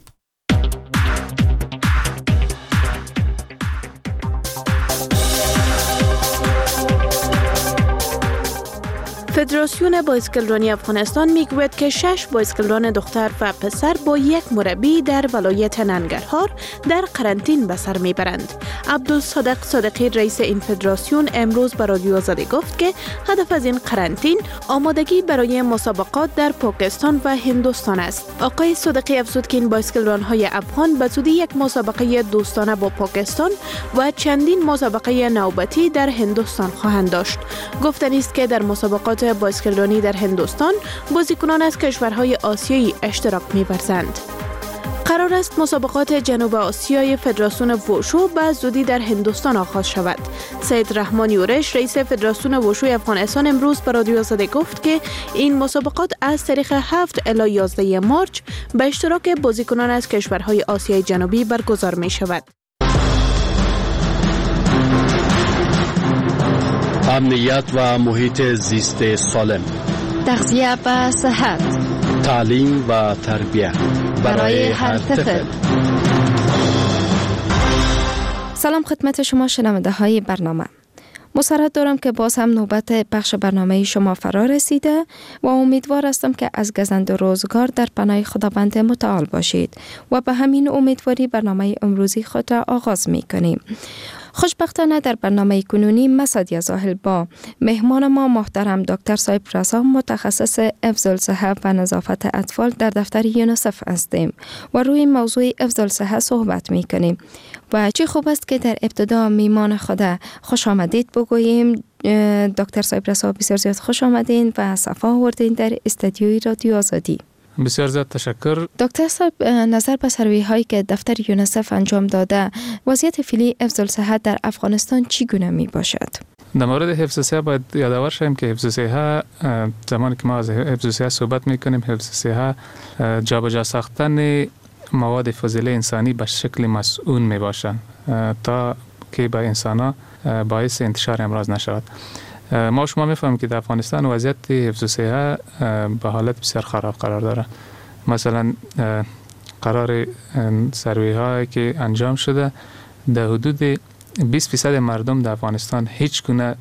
فدراسیون بایسکلرانی افغانستان میگوید که 6 بایسکلران دختر و پسر با یک مربی در ولایت ننگرهار در قرنطین به سر میبرند. عبدالصادق صادقی رئیس این فدراسیون امروز به رادیو آزادی گفت که هدف از این قرنطین آمادگی برای مسابقات در پاکستان و هندوستان است. آقای صادقی افزود که این بایسکلران‌های افغان به زودی یک مسابقه دوستانه با پاکستان و چندین مسابقه نوبتی در هندوستان خواهند داشت. گفتنی است که در مسابقات بایسکلرانی در هندوستان بازیکنان از کشورهای آسیایی اشتراک می‌ورزند. قرار است مسابقات جنوب آسیای فدراسیون ووشو به زودی در هندوستان آغاز شود. سید رحمان یورش رئیس فدراسیون ووشو افغانستان امروز به رادیو آزادی گفت که این مسابقات از تاریخ 7 الی 11 مارچ به اشتراک بازیکنان از کشورهای آسیای جنوبی برگزار می شود.
امنیت و محیط زیست سالم،
تغذیه و صحت،
تعلیم و تربیت برای هر طفل.
سلام خدمت شما شنونده های برنامه. مسرت دارم که باز هم نوبت بخش برنامه شما فرا رسیده و امیدوار هستم که از گزند روزگار در پناه خداوند متعال باشید و به همین امیدواری برنامه امروزی خود را آغاز می کنیم. خوشبختانه در برنامه کنونی مسعدی زاهل با مهمان ما محترم دکتر صاحب رضا متخصص حفظ الصحه و نظافت اطفال در دفتر یونیسف هستیم و روی موضوع حفظ الصحه صحبت می کنیم و چه خوب است که در ابتدا میمان خود خوش آمدید بگوییم. دکتر صاحب رضا بسیار زیاد خوش آمدین و صفا آوردین در استودیوی رادیو آزادی.
بسیار زیاد تشکر.
دکتر صاحب، نظر به سروی هایی که دفتر یونیسف انجام داده، وضعیت فعلی حفظ الصحت در افغانستان چگونه می باشد؟
در مورد حفظ صحت باید یادآور شویم که حفظ صحت، زمانی که ما از حفظ صحت صحبت میکنیم، حفظ صحت جابجا ساختن مواد فاضله انسانی به شکل مسئول می باشد تا که به انسان باعث انتشار امراض نشود. ما شما میفهمیم که در افغانستان وضعیت حفظ صحت به حالت بسیار خراب قرار داره. مثلا قرار سروی هایی که انجام شده در حدود 20% مردم در افغانستان هیچ گونه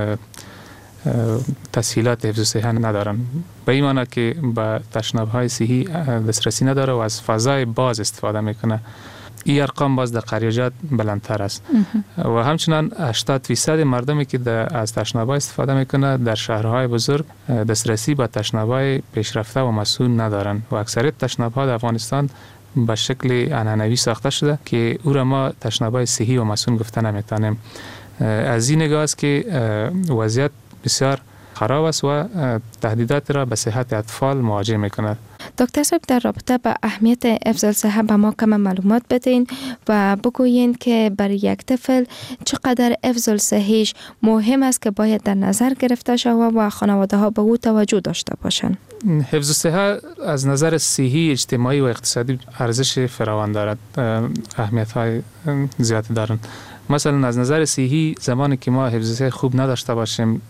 تسهیلات حفظ صحت ندارن، به این معنی که به تشناب‌های صحی دسترسی نداره و از فضای باز استفاده میکنه. این ارقام باز در قریجات بلندتر است و همچنان 80% مردمی که از تشناب‌ها استفاده میکنه در شهرهای بزرگ دسترسی به تشناب‌های پیشرفته و مسئول ندارن و اکثریت تشناب‌ها در افغانستان به شکل عنعنوی ساخته شده که او را ما تشناب‌های صحی و مسئول گفته نمیتونیم. از این نگاه است که وضعیت بسیار خراب است و تهدیدات را به صحت اطفال مواجه میکند.
دکتر صاحب، در رابطه با اهمیت حفظ الصحت به ما کم معلومات بدین و بگویین که برای یک طفل چقدر حفظ الصحیش مهم است که باید در نظر گرفته شود و خانواده ها به او توجه داشته باشند.
حفظ الصحت از نظر صحی، اجتماعی و اقتصادی ارزش فراوان دارد، اهمیت های زیادی دارند. مثلا از نظر صحی، زمانی که ما حفظ الصحت خوب نداشته باشیم،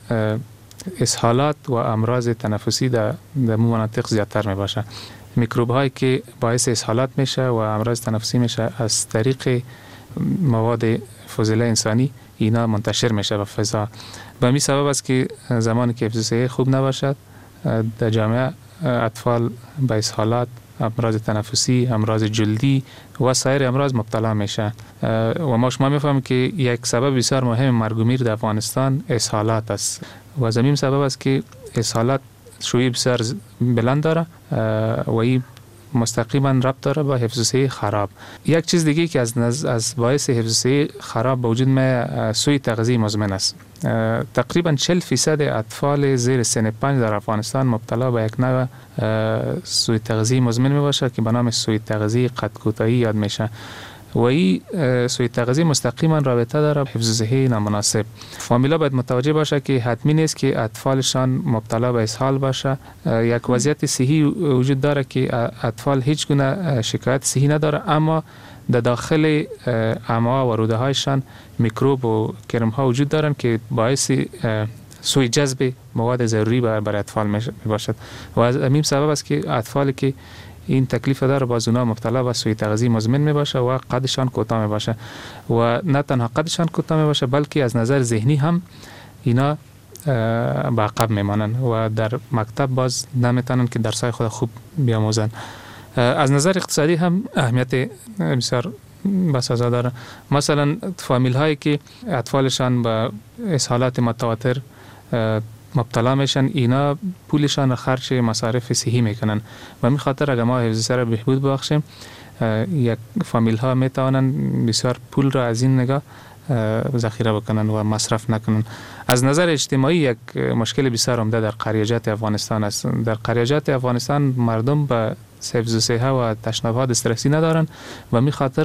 اسهالات و امراض تنفسی در مناطق زیادتر می باشه. میکروب هایی که باعث اسهالات میشه و امراض تنفسی میشه از طریق مواد فاضله انسانی اینا منتشر میشه به فضا. به همین سبب است که زمانی که حفظ الصحت خوب نباشد در جامعه، اطفال به اسهالات، امراض تنفسی، امراض جلدی و سایر امراض مبتلا میشه و ما شما میفهمیم که یک سبب بسیار مهم مرگ و میر در افغانستان اسهالات است و از همین سبب است که اسهالات شوی بسیار بلند داره و این مستقیما ربط داره با حفظ الصحت خراب. یک چیز دیگه که از باعث حفظ الصحت خراب به وجود میاد سوء تغذیه مزمن است. تقریبا 40% اطفال زیر سن 5 در افغانستان مبتلا به یک نوع سوء تغذیه مزمن می باشه که به نام سوء تغذیه قد کوتاهی یاد میشه و این سوء تغذیه مستقیما رابطه داره با حفظ الصحت نامناسب. فامیلا باید متوجه باشه که حتمی نیست که اطفالشان مبتلا به اسهال باشه. یک وضعیت صحی وجود داره که اطفال هیچ گونه شکایت صحی نداره، اما در داخل امعا و روده هایشان میکروب و کرم ها وجود دارن که باعث سوء جذب مواد ضروری برای اطفال می باشد و از همین سبب است که اطفالی که این تکلیف داره باز اونا مبتلا به سوء تغذیه مزمن می باشه و قدشان کوتاه می باشه و نه تنها قدشان کوتاه می باشه بلکه از نظر ذهنی هم اینا به عقب میمانن و در مکتب باز نمیتونن که درسای خود خوب بیاموزن. از نظر اقتصادی هم اهمیت بسیار بسازا داره. مثلا فامیل هایی که اطفالشان به اسهالات متواتر مبتلا میشن، اینا پولشان خرج مصارف صحی میکنن و همین خاطر اگر ما حفظ الصحت را بهبود بخشیم، یک فامیل ها میتوانن بسیار پول را از این نگاه ذخیره بکنن و مصرف نکنن. از نظر اجتماعی یک مشکل بسیار عمده در قریجات افغانستان است. در قریجات افغانستان مردم به حفظ الصحت و تشناب‌ها دسترسی ندارن و همین خاطر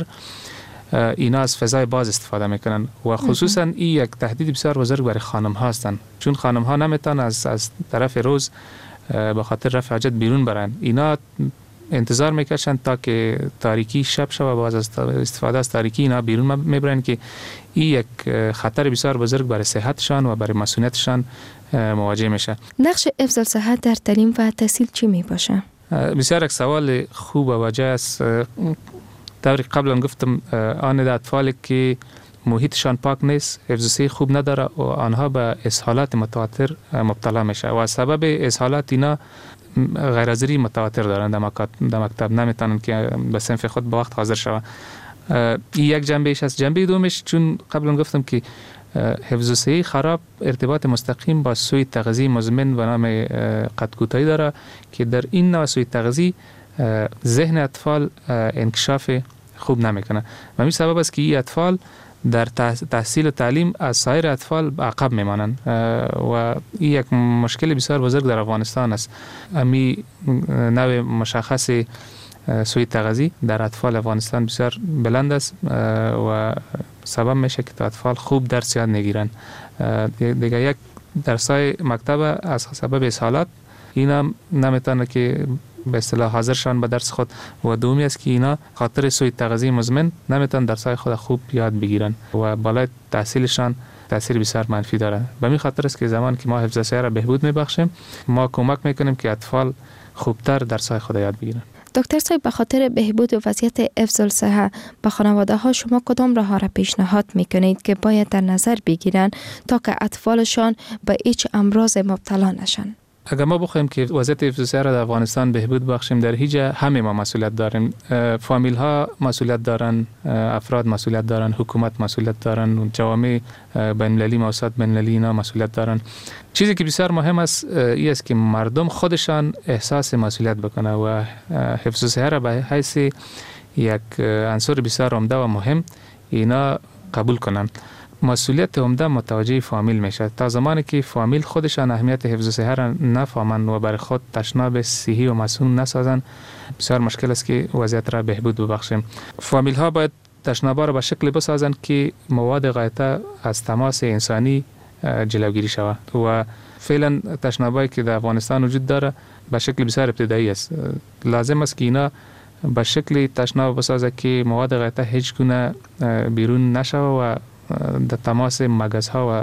اینا از فضای باز استفاده میکنن و خصوصا این یک تهدید بسیار بزرگ برای خانم ها هستند، چون خانم ها نمیتونن از طرف روز به خاطر رفع حاجت بیرون برن. اینا انتظار میکشن تا که تاریکی شب شب و باز از استفاده از تاریکی اینا بیرون میبرن که این یک خطر بسیار بزرگ برای صحتشان و برای مسئولیتشان مواجه میشه.
نقش حفظ الصحت در تعلیم و تحصیل چی میباشه؟
بسیار یک سوال خوب و واجه است. طوری قبلا گفتم آن اطفالی که محیطشان پاک نیست، حفظ الصحت خوب نداره و آنها به اسهالات متواتر مبتلا میشه و سبب اسهالات اینا غیر حاضری متواتر دارن در مکتب نمیتونن که به صنف خود به وقت حاضر شوند. این یک جنبهش است. جنبه دومش چون قبلا گفتم که حفظ الصحت خراب ارتباط مستقیم با سوء تغذیه مزمن به نام قد کوتاهی داره که در این نوع سوء تغذیه ذهن اطفال انکشاف خوب نمیکنه و همین سبب است که این اطفال در تحصیل و تعلیم از سایر اطفال عقب میمانند و این یک مشکل بسیار بزرگ در افغانستان است. امی نوع مشخص سوی تغذیه در اطفال افغانستان بسیار بلند است و سبب میشه که اطفال خوب درس یاد نگیرن. دیگه یک درسای مکتب از سبب اسهالات اینا نمیتونه که به اصطلاح حاضرشان به درس خود و دومی است که اینا خاطر سوی تغذیه مزمن نمیتونن درسای خود خوب یاد بگیرن و بالای تحصیلشان تاثیر بسیار منفی داره. به این خاطر است که زمان که ما حفظ صحه را بهبود میبخشیم ما کمک میکنیم که اطفال خوبتر درسای خود یاد بگیرن.
دکتر صاحب، به خاطر بهبود و وضعیت حفظ الصحه به خانواده ها شما کدام راه ها را پیشنهاد میکنید که باید در نظر بگیرن تا که اطفالشان به هیچ امراض مبتلا نشن؟
اگر ما بخوایم که وضعیت حفظ صحه را در افغانستان بهبود بخشیم در هیچ همه ما مسئولیت داریم. فامیل ها مسئولیت دارن، افراد مسئولیت دارن، حکومت مسئولیت دارن، جوامع بین‌المللی، مؤسسات بین‌المللی اینا مسئولیت دارن. چیزی که بسیار مهم است این است که مردم خودشان احساس مسئولیت بکنه و حفظ صحه را به حیث یک عنصر بسیار عمده و مهم اینا قبول کنن. مسئولیت عمده متوجه فامیل میشه. تا زمانی که فامیل خودشان اهمیت حفظ صحه را نفهمند و برای خود تشناب صحی و مسئول نسازند بسیار مشکل است که وضعیت را بهبود ببخشیم. فامیل ها باید تشنابا را به شکلی بسازند که مواد غایطه از تماس انسانی جلوگیری شود و فعلا تشنابایی که در افغانستان وجود داره به شکل بسیار ابتدایی است. لازم است که اینا به شکلی تشناب بسازه که مواد غایطه هیچ گونه بیرون نشود و در تماس مگزها و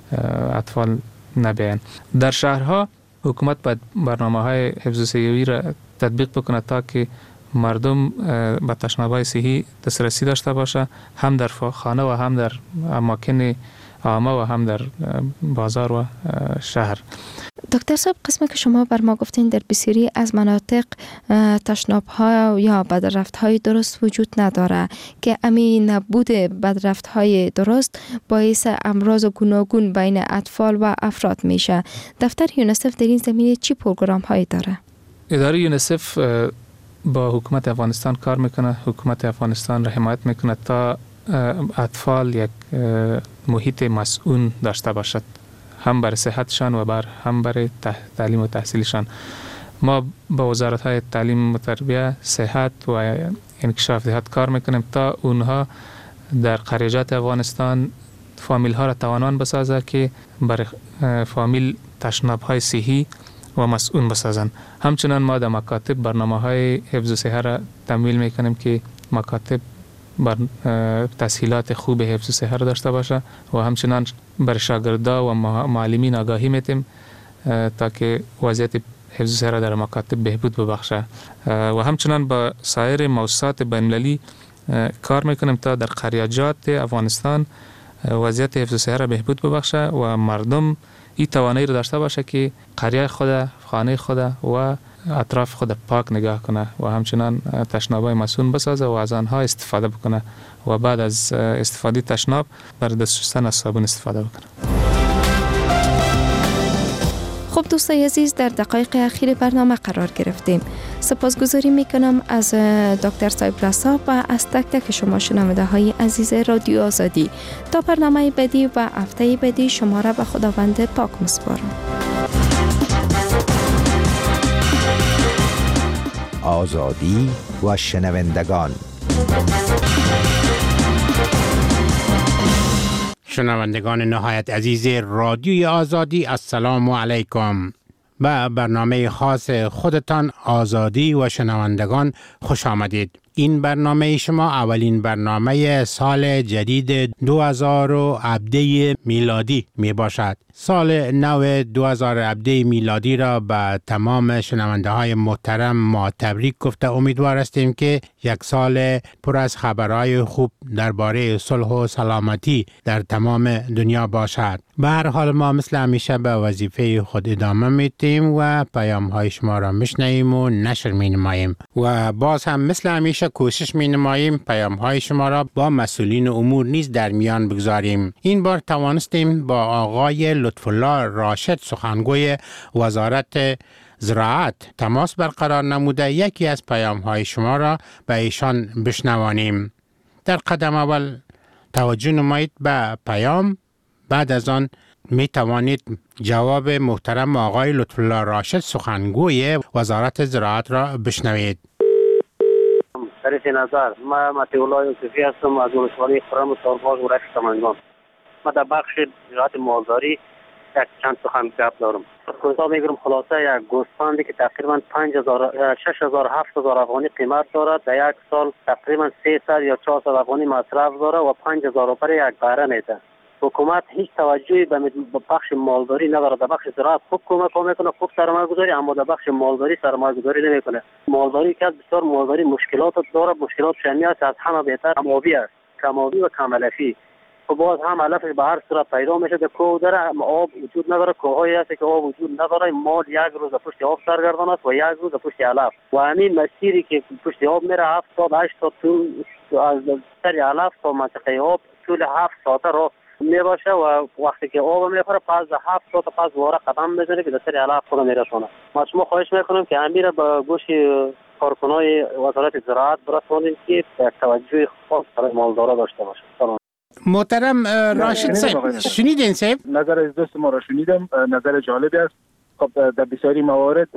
اطفال نبیند. در شهرها حکومت باید برنامه‌های حفظ صحی را تطبیق بکنه تا که مردم به تشناب‌های صحی دسترسی داشته باشه، هم در خانه و هم در اماکن عامه و هم در بازار و شهر.
دکتر صاحب، قسمی که شما بر ما گفتین در بسیاری از مناطق تشناب‌ها یا بدرفت‌های درست وجود نداره که امی نبود بدرفت‌های درست باعث امراض گوناگون بین اطفال و افراد میشه. دفتر یونیسف در این زمینه چی پروگرام‌هایی داره؟
اداره یونیسف با حکومت افغانستان کار میکنه. حکومت افغانستان را حمایت میکنه تا اطفال یک محیط مسئول داشته باشد، هم برای صحتشان و هم برای تعلیم و تحصیلشان. ما با وزارت‌های تعلیم و تربیت، صحت و انکشاف دهات کار میکنیم تا اونها در قریجات افغانستان فامیل ها را توانان بسازه که برای فامیل تشناب‌های صحی و مسئول بسازند. همچنان ما در مکاتب برنامه‌های حفظ صحه را تمویل میکنیم که مکاتب بر تسهیلات خوب حفظ صحه را داشته باشه و همچنان بر شاگردا و معلمین آگاهی میتیم تا که وضعیت حفظ صحه را در مکاتب بهبود ببخشه و همچنان با سایر مؤسسات بین‌المللی کار میکنیم تا در قریجات افغانستان وضعیت حفظ صحه را بهبود ببخشه و مردم این توانایی را داشته باشه که قریه خود، خانه خود و اطراف خود پاک نگاه کنه و همچنان تشناب‌های مسئول بسازه و از آنها استفاده بکنه و بعد از استفاده تشناب برای دست شستن از صابون استفاده بکنه.
خب دوستای عزیز، در دقایق اخیر برنامه قرار گرفتیم. سپاسگزاری میکنم از دکتر صاحب رسا و از تک تک شما شنونده های عزیز رادیو آزادی. تا برنامه بعدی و هفته بعدی شما را به خداوند پاک میسپارم.
آزادی و شنوندگان.
شنوندگان نهایت عزیز رادیوی آزادی، السلام علیکم. به برنامه خاص خودتان آزادی و شنوندگان خوش آمدید. این برنامه شما اولین برنامه سال جدید 2017 میلادی می باشد. سال نو 2017 میلادی را به تمام شنونده های محترم ما تبریک گفته امیدوار هستیم که یک سال پر از خبرهای خوب درباره صلح و سلامتی در تمام دنیا باشد. به هر حال ما مثل همیشه به وظیفه خود ادامه میدیم و پیام های شما را میشنویم و نشر می نماییم و باز هم مثل همیشه کوشش می نماییم پیام های شما را با مسئولین امور نیز در میان بگذاریم. این بار توانستیم با آقای لطفالله راشد سخنگوی وزارت زراعت تماس برقرار نموده یکی از پیام های شما را به ایشان بشنوانیم. در قدم اول توجه نمایید به پیام. بعد از آن می توانید جواب محترم آقای لطفالله راشد سخنگوی وزارت زراعت را بشنوید.
شریف نظر، من مطیع الله یوسفی هستم از ولسوالی خرم سالباز ورک سمنگان. من در بخش زراعت مالداری یک چند سخن گپ دارم. خلاصه میگم خلاصه یک گوسفندی که تقریبا 6000 7000 افغانی قیمت دارد، در یک سال تقریبا 300 یا 400 افغانی مصرف داره و 5000 روپیه یک بره میده. حکومت هیچ توجهی به بخش مالداری نداره. در بخش زراعت خوب کمک میکنه، خوب سرمایه گذاری، اما در بخش مالداری سرمایه گذاری نمیکنه. مالداری که بسیار مالداری مشکلات داره، مشکلات شمی است، از همه بهتر کم‌آبی است، کم‌آبی و کم علفی. و باز هم علفش به هر صورت پیدا میشه، در کوه داره اما آب وجود نداره، کوه‌هایی هست که آب وجود نداره، مال یک روز پشت آب سرگردان است و یک روز پشت علف. و همین مسیری که پشت آب میره 70 80 از سر علف تا منطقه آب طول 7 ساعت رو میباشه و وقتی که آب میخوره پس 7 ساعت پس دوباره قدم میزنه که در سر علف خود میرسونه. ما شما خواهش میکنم که امیر به گوش کارکنای وزارت زراعت برسونیم که توجه خاص برای مالدارا داشته باشه.
محترم راشد صاحب، شنیدین صاحب؟
نظر از دوست ما را شنیدم، نظر جالبی است. خب در بسیاری موارد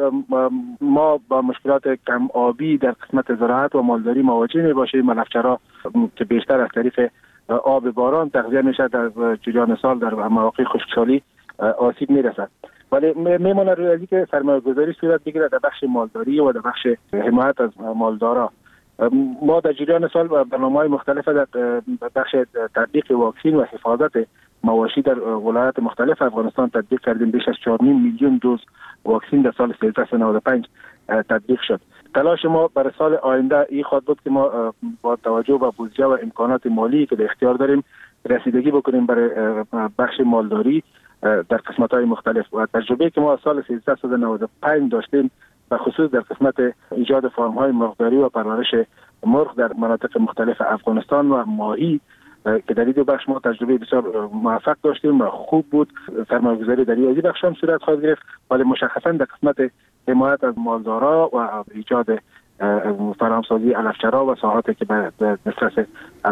ما با مشکلات کم آبی در قسمت زراعت و مالداری مواجه می باشیم. علفچرا که بیشتر از طریق آب باران تغذیه میشه در جریان سال در مواقع خشکسالی آسیب میرسد، ولی میمونه روی ازی که سرمایه گذاری صورت بگیره در بخش مالداری و در بخش حمایت از مالدارا. ما در جریان سال برنامه‌های مختلف در بخش تطبیق واکسین و حفاظت مواشی در ولایات مختلف افغانستان تطبیق کردیم. بیش از 4.5 میلیون دوز واکسین در سال 1395 تطبیق شد. تلاش ما برای سال آینده این خواهد بود که ما با توجه به بودجه و امکانات مالی که در اختیار داریم رسیدگی بکنیم برای بخش مالداری در قسمت‌های مختلف. و تجربه که ما سال 1395 داشتیم به خصوص در قسمت ایجاد فارم‌های مرغداری و پرورش مرغ در مناطق مختلف افغانستان و ماهی که در این دو بخش ما تجربه بسیار موفق داشتیم و خوب بود. سرمایه‌گذاری در این بخش هم صورت خواهد گرفت، ولی مشخصا در قسمت حمایت از مالدارا و ایجاد فراهمسازی علفچرا و ساحاتی که به دسترس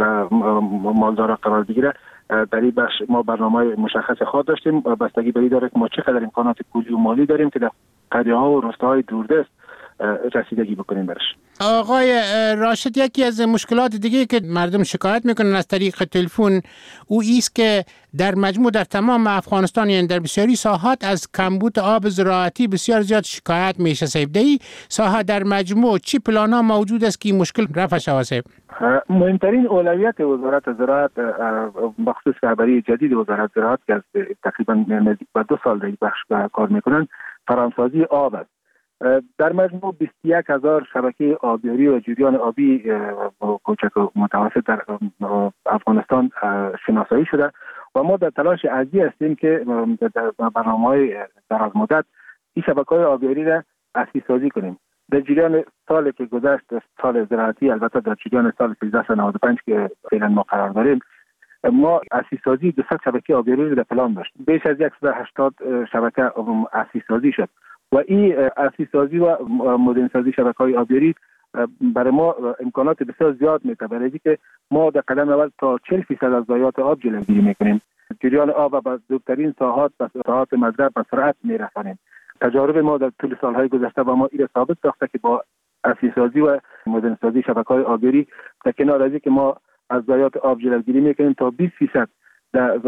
مالدارا قرار بگیره در این بخش ما برنامه مشخص خود داشتیم. بستگی به این داره که ما چقدر امکانات پولی و مالی داریم که در قریه‌ها و روستاهای دوردست رسیدگی بکنیم برش.
آقای راشد، یکی از مشکلات دیگه که مردم شکایت میکنن از طریق تلفن او ایست که در مجموع در تمام افغانستان یعنی در بسیاری ساحات از کمبود آب زراعتی بسیار زیاد شکایت میشه. صاحب دی ساحه در مجموع چی پلانا موجود است که مشکل رفع شود؟ صاحب
مهمترین اولویت وزارت زراعت بخصوص رهبری جدید وزارت زراعت که تقریبا نزدیک به 2 سال در این بخش کار میکنن فرامسازی آب است. در مجموع 21000 شبکه آبیاری و جریان آبی کوچک و متوسط در افغانستان شناسایی شده و ما در تلاش عزیزی هستیم که در برنامه‌های دراز مدت این شبکه‌های آبیاری را اساسی سازی کنیم. در جریان سالی که گذشت، سال زراعتی، البته در جریان سال 1395 که فعلا ما قرار داریم، ما اساسی سازی 200 شبکه آبیاری در پلان داشتیم. بیش از 180 شبکه اساسی سازی شد و این اساسی سازی و مدرن سازی شبکه‌های آبیاری برای ما امکانات بسیار زیاد میده، برای اینکه ما در قدم اول تا 40% از ضایعات آب جلوگیری میکنیم. جریان آب به دورترین ساحات و ساحات مزرعه به سرعت میرسانیم. تجارب ما در طول سالهای گذشته با ما این ثابت ساخته که با اساسی سازی و مدرن سازی شبکه‌های آبیاری در کنار از اینکه ما از ضایعات آب جلوگیری میکنیم تا 20% در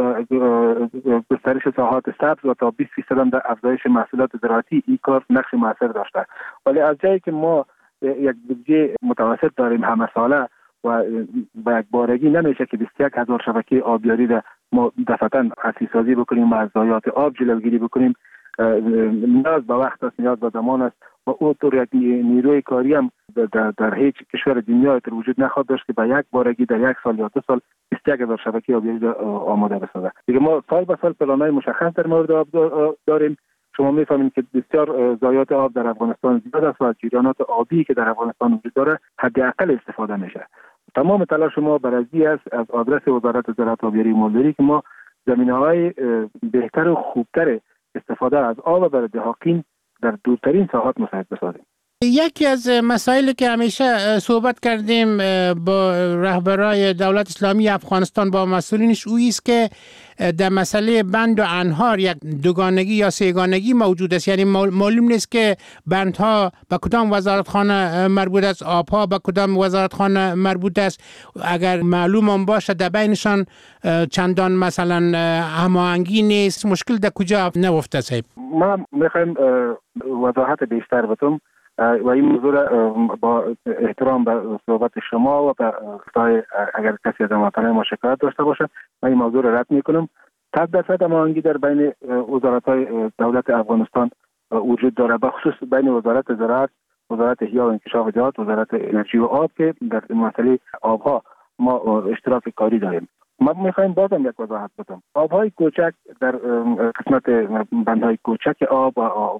گسترش ساحات سبز و تا 20% هم در افزایش محصولات زراعتی این کار نقش موثر داشته. ولی از جایی که ما یک بودجه متوسط داریم همه ساله و با یک بارگی نمیشه که 21000 شبکه آبیاری را ما دفعتاً اساسی سازی بکنیم و از ضایعات آب جلوگیری بکنیم. نیاز به وقت است، نیاز به زمان است و اونطور یک نیروی کاری هم در هیچ کشور دنیا وجود نخواهد داشت که به یک بارگی در 1 سال یا 2 سال 21000 شبکه آبیاری آماده بسازه. دیگه ما سال به سال پلان‌های مشخص در مورد آب داریم. شما می‌فهمید که بسیار ضایعات آب در افغانستان زیاد است و از جریانات آبی که در افغانستان وجود داره حداقل استفاده میشه. تمام تلاش ما برای است از آدرس وزارت زراعت و آبیاری مالداری که ما زمینه‌های بهتر و خوبتر استفاده از آب برای دهاقین در دورترین ساحات مساعد بسازیم.
یکی از مسائلی که همیشه صحبت کردیم با رهبرای دولت اسلامی افغانستان با مسئولینش است که در مسئله بند و انهار یک دوگانگی یا سهگانگی موجود است. یعنی معلوم نیست که بندها به کدام وزارتخانه مربوط است، آبها به کدام وزارتخانه مربوط است. اگر معلوم هم باشه در بینشان چندان مثلا هماهنگی نیست، مشکل در کجا نهفته صاحب؟
ما میخوایم وضاحت بیشتر بدم و این موضوع با احترام به صحبت شما و به اگر کسی از هموطنان ما شکایت داشته باشه من این موضوع را رد میکنم. 100% هماهنگی در بین وزارت‌های دولت افغانستان وجود داره، به خصوص بین وزارت زراعت، وزارت احیا و انکشاف جهات، وزارت انرژی و آب که در مسئله آبها ما اشتراک کاری داریم. ما میخوایم بازم یک وضاحت بدم. آبهای کوچک در قسمت بندهای کوچک آب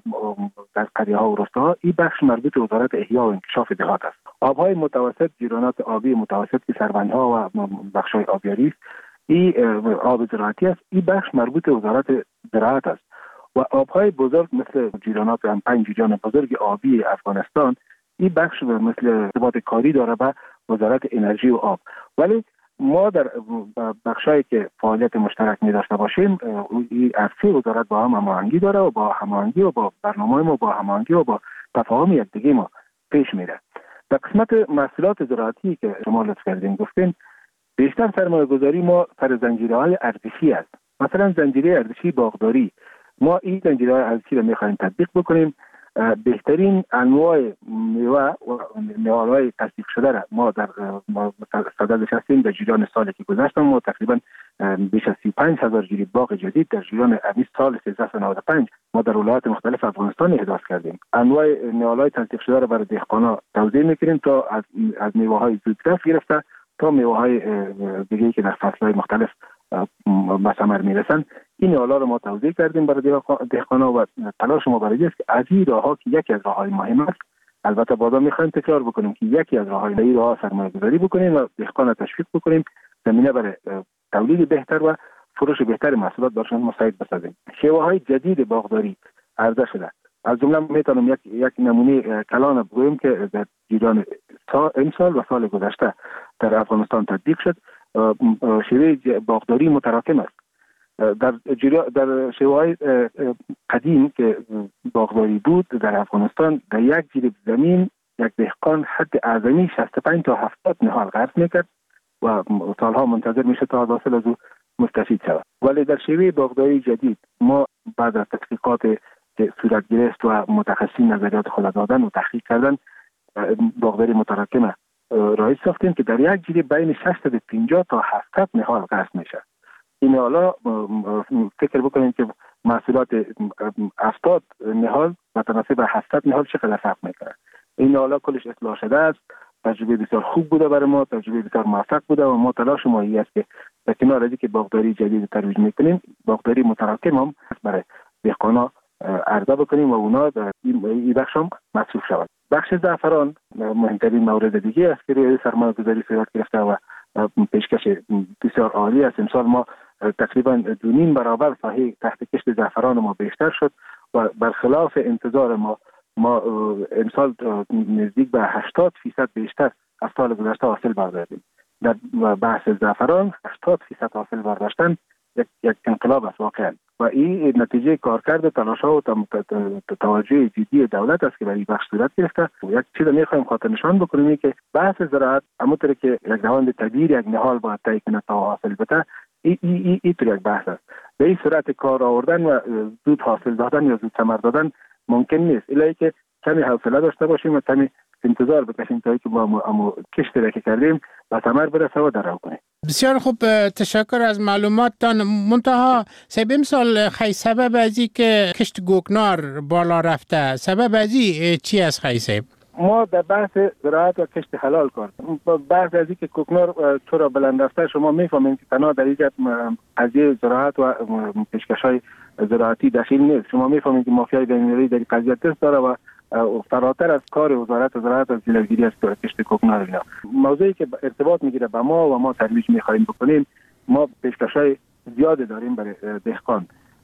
در قریه‌ها و روستاها این بخش مربوط به وزارت احیا و انکشاف جهات است. آبهای متوسط، جریانات آبی متوسط که سربندها و بخش‌های آبیاری است، این آب زراعتی است. این بخش مربوط به وزارت زراعت است. و آبهای بزرگ مثل جریانات 5 جریان بزرگ آبی افغانستان این بخش مثل ارتباط کاری داره با وزارت انرژی و آب. ولی ما در بخشایی که فعالیت مشترک می داشته باشیم این ارسی وزارت با هم هماهنگی داره و با هماهنگی و با برنامه ما با هماهنگی و با تفاهم یکدیگه ما پیش میره. در قسمت محصولات زراعتی که شما لطف کردین گفتین، بیشتر سرمایه گذاری ما سر زنجیره‌های ارزشی است. مثلا زنجیره ارزشی باغداری، ما این زنجیره‌های ارزشی رو می‌خوایم تطبیق بکنیم. بهترین انواع میوه و نهال‌های تصدیق شده را ما در صدد نشستیم. در جریان سالی که گذشت ما تقریبا بیش از 35,000 جریب باغ جدید در جریان امی سال 1395 ما در ولایات مختلف افغانستان احداث کردیم. انواع نهال‌های تصدیق شده را برای دهقانان توزیع می‌کنیم تا از میوه‌های زودرس گرفته تا میوه‌های دیگه‌ای که در فصل‌های مختلف به ثمر میرسن. این نهال‌ها رو ما توزیع کردیم برای دهقانان و تلاش ما برای است که از این راه‌ها که یکی از راه‌های مهم است، البته بعدا می‌خوایم تکرار بکنیم که یکی از راه‌های این راه سرمایه‌گذاری بکنیم و دهقان تشویق بکنیم، زمینه برای تولید بهتر و فروش بهتر محصولات برشان مساعد بسازیم. شیوه‌های جدید باغداری عرضه شده. از جمله میتونم یک نمونه کلان بگویم که در جریان امسال و سال گذشته در افغانستان تطبیق شد. شیوه باغداری متراکم است. در شیوه‌های قدیم که باغداری بود در افغانستان، در یک جریب زمین یک دهقان حد اعظمی 65 تا 70 نهال غرس میکرد و سالها منتظر میشه تا حاصل از او مستفید شود. ولی در شیوه باغداری جدید ما بعد از تحقیقات که صورت گرفت و متخصصین نظریات خود دادن و تحقیق کردن، باغداری متراکمه رایج ساختیم که در یک جریب بین 650 تا 700 نهال غرس میشه. این حالا فکر بکنید که محصولات 70 نهال متناسب با 700 نهال چقدر فرق میکنه. این حالا کلش اصلاح شده است. تجربه بسیار خوب بوده برای ما، تجربه بسیار موفق بوده و ما تلاش ما این است که در کنار از که باغداری جدید ترویج میکنیم، باغداری متراکم هم برای دهقانا عرضه بکنیم و اونا در این بخش هم مصروف شود. بخش زعفران مهمترین مورد دیگه است که روی سرمایه‌گذاری صورت گرفته و پیشکش بسیار عالی است. امسال ما تقریبا 2.5 برابر ساحه تحت کشت زعفران ما بیشتر شد و برخلاف انتظار ما امسال نزدیک به 80% بیشتر از سال گذشته حاصل برداشتیم. در بحث زعفران 80% حاصل برداشتن یک انقلاب است واقعا و این نتیجه کارکرد تلاش‌ها و توجه جدی دولت است که برای بخش صورت گرفته. یک چیز می‌خوایم خاطر نشان بکنیم که بحث زراعت همونطور که یک روند تدبیر یک نهال باید طی کنه تا حاصل بده، این طور یک بحث است. به این صورت کار آوردن و زود حاصل دادن یا زود ثمر دادن ممکن نیست، الا که کمی حوصله داشته باشیم و کمی انتظار بکشیم تا اینکه ما کشت را که کردیم به ثمر برسه و درو کنیم.
بسیار خوب، تشکر از معلوماتتان. منتها سبب امسال خی سبب ازی که کشت گوکنار بالا رفته، سبب ازی چی است خی صاحب؟
ما در بحث زراعت و کشت حلال کردیم. بحث ازی که کوکنار چرا بلند رفته شما میفهمید که تنها در اینجا قضیه زراعت و پیشکش‌های زراعتی دخیل نیست. شما میفهمید که مافیای بین‌المللی در قضیه دست داره و فراتر از کار وزارت زراعت از جلوگیری از کشت کوکنار اینا. موضوعی که ارتباط میگیره با ما و ما ترویج می‌خوایم بکنیم، ما پیشکش‌های زیاد داریم برای دهقان.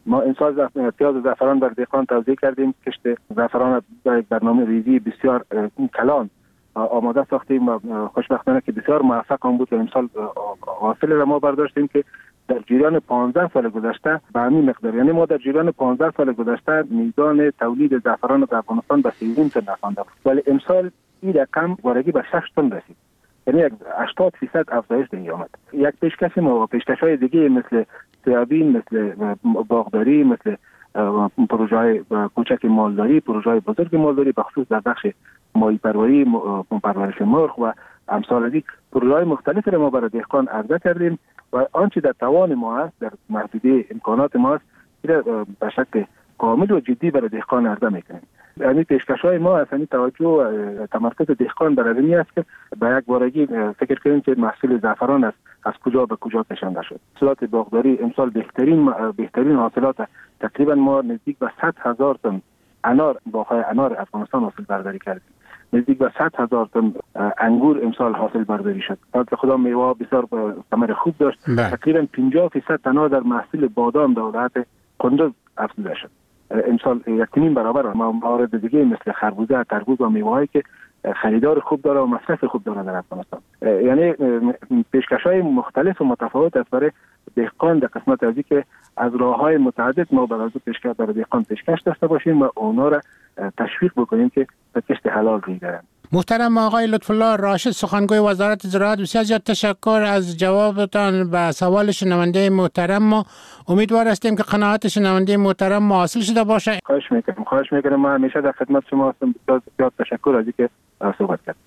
ما امسال پیاز و زعفران بر دهقان توزیع کردیم. کشت زعفران با یک برنامه ریزی بسیار کلان آماده ساختیم و خوشبختانه که بسیار موفق هم بود و امسال حاصل را ما برداشتیم که در جریان 15 سال گذشته به همین مقدار، یعنی ما در جریان 15 سال گذشته میزان تولید زعفران در افغانستان به 3.5 تن رسانده بود، ولی امسال این رقم وارگی به 6 تن رسید، یعنی 80% افزایش در آمد. یک پیشکش ما و پیشکش‌های دیگه مثل سویابین، مثل باغداری، مثل پروژه‌های کوچک مالداری، پروژه‌های بزرگ مالداری به خصوص در بخش ماهی پروری، پرورش مرغ و امثال از این پروژه‌های مختلفی را ما برای دهقان عرضه کردیم و آنچه در توان ما است، در محدوده امکانات ما است، به شکل کامل و جدی برای دهقان عرضه میکنیم. یعنی پیشکش‌های ما از همین توجه و تمرکز دهقان بر این است که به یک بارگی فکر کنیم که محصول زعفران است از کجا به کجا کشانده شد. حاصلات باغداری امسال بهترین حاصلات، تقریبا ما نزدیک به 100,000 تن انار، باغ‌های انار افغانستان حاصل برداری کردیم. نزدیک به 100,000 تن انگور امسال حاصل برداری شد. فضل خدا میوه بسیار ثمر خوب داشت. تقریبا 50% تنها در محصول بادام در ولایت کندز افزوده شد. امسال 1.5 برابر موارد دیگه مثل خربوزه، تربوز و میوه‌هایی که خریدار خوب داره و مصرف خوب داره در افغانستان. یعنی پیشکش‌های مختلف و متفاوت است برای دهقان در قسمت ازی که از راه‌های متعدد ما برای دهقان پیشکش داشته باشیم و اونا را تشویق بکنیم که به کشت حلال روی دارن.
محترم آقای لطفالله راشد، سخنگوی وزارت زراعت، بسیار زیاد تشکر از جوابتان به سوال شنونده محترم. ما امیدوار هستیم که قناعت شنونده محترم ما حاصل شده باشه.
خواهش میکنم. ما همیشه در خدمت شما هستم. بسیار زیاد تشکر از اینکه صحبت کردید.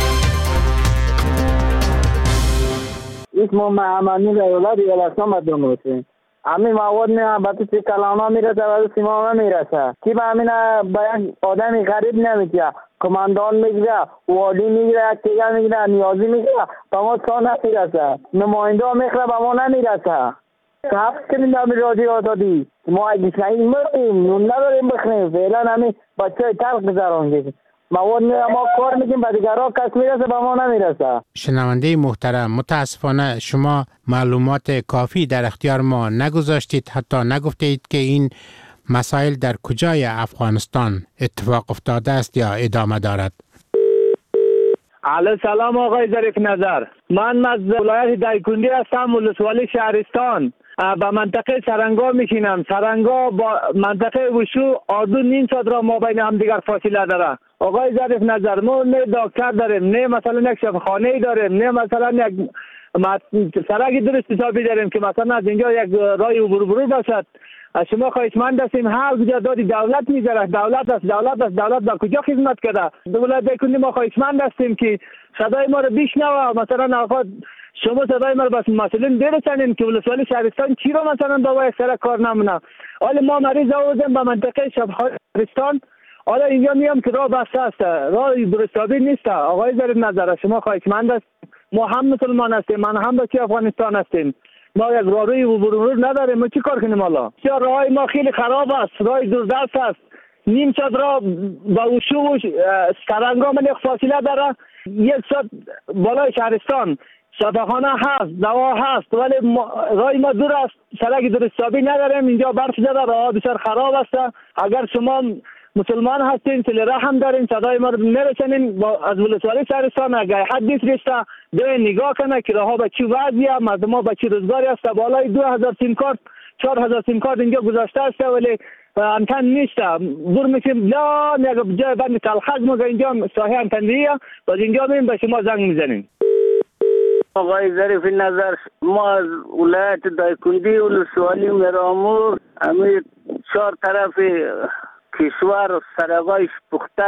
اسم محمدی رایولاد یلستان مدرم حسین. همین مواد نه به تو کلاما میرسه و سیما میرسه که به همین به یک آدمی غریب نمیگه، کماندان میگیره، والی میگیره، تیگه میگیره، نیازی میگیره، به ما سا نمیرسه، نماینده ها میخوره به ما نمیرسه. حفظ کنیم در رادیو آزادی، ما اگه شنید مردیم نون نداریم بخنیم، فعلا همین بچه های تلق بذارم مواد ما کار میکنیم به دیگرها کس میرسه به ما نمیرسه.
شنونده محترم، متاسفانه شما معلومات کافی در اختیار ما نگذاشتید، حتی نگفتید که این مسائل در کجای افغانستان اتفاق افتاده است یا ادامه دارد.
علیه سلام آقای ظریف نظر، من از ولایت دایکنډي هستم، ولسوالی شهرستان. به منطقه سرنگا میشینم. سرنگا با منطقه وشو آردو نیم ساعت را ما بین هم دیگر فاصله داره. آقای ظریف نظر، ما نه دکتر داریم، نه مثلا یک شفاخانه داریم، نه مثلا یک سرک درست حسابی داریم که مثلا از اینجا یک راه عبور باشد. شما خواهشمند هستیم، هر کجا دادی دولت میذاره، دولت با کجا خدمت کرده؟ دولت دایکنډي ما خواهشمند هستیم که صدای ما رو بشنوه، مثلا آقا شما صدای ما رو بس مسئولین برسانید که ولسوالی شهرستان چی رو مثلا با یک سرک کار نمونه. حالا ما مریض آوردیم به منطقه شهرستان، حالا اینجا میام که راه بسته است، راه درستابی نیست. آقای ظریف نظر، شما خواهشمند است، ما هم مسلمان هستیم، من هم بچه افغانستان هستیم، ما یک راهروی عبور نداریم، ما چی کار کنیم؟ حالا راه ما خیلی خراب است، راه دوردست است، نیم ساعت راه با وشو سرنگا من یک فاصله داره، 1 ساعت بالای شهرستان شفاخانه هست، دوا هست، ولی راه ما دور است، سرک درستابی نداریم، اینجا برف زده، راه بسیار خراب است. اگر شما مسلمان هستین، سل رحم دارین، صدای ما رو نرسانین، از ولسوالی شهرستان اگر حد نیست به نگاه کنه که راه به چی وضعیه، مردم ها به چی روزگاری است. بالای 2000 سیم کارت 4000 سیم کارت اینجا گذاشته است ولی انتن نیست. دور میشیم لا یک جای بند کلخز ما اینجا ساحه انتنیه، باز اینجا میریم به شما زنگ میزنیم.
آقای ظریف نظر، ما از ولایت دایکنډي ولسوالی میرامور همین 4 طرف کشور سرگایش پخته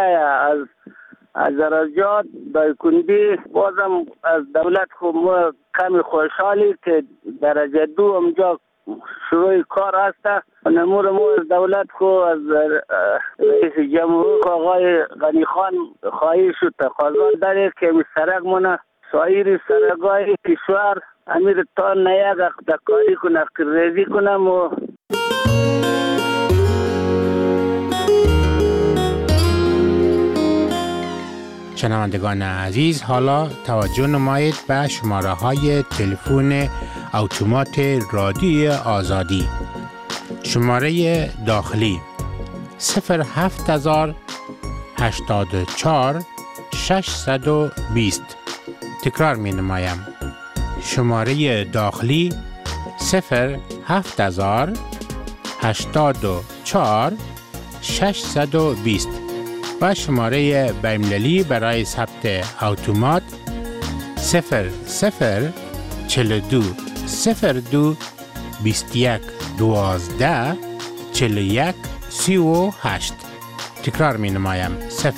از درجات دایکنډي. بازم از دولت خو ما کمی خوشحالی که درجه 2 اونجا شروع کار هست. نمور ما از دولت خو از رئیس جمهور آقای غنی خان خواهش و تقاضا داره که سرک مونه سایر سرگای کشور امیر تا نیاگ دکاری کنه، ریزی کنم و
شنوندگان عزیز، حالا توجه نمایید به شماره های تلفن اتومات رادیوی آزادی. شماره داخلی 07084 620. تکرار می نمایم. شماره داخلی 07084 620 و شماره بین‌المللی برای ثبت اتومات 0042 02 21 12 41 38. تکرار می نمایم.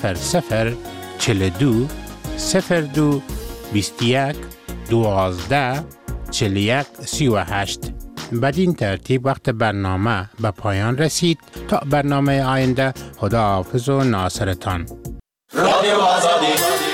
0042 02 21 12 41 38. بدین ترتیب وقت برنامه به پایان رسید. تا برنامه آینده، خدا حافظ و ناصرتان. رادیو آزادی.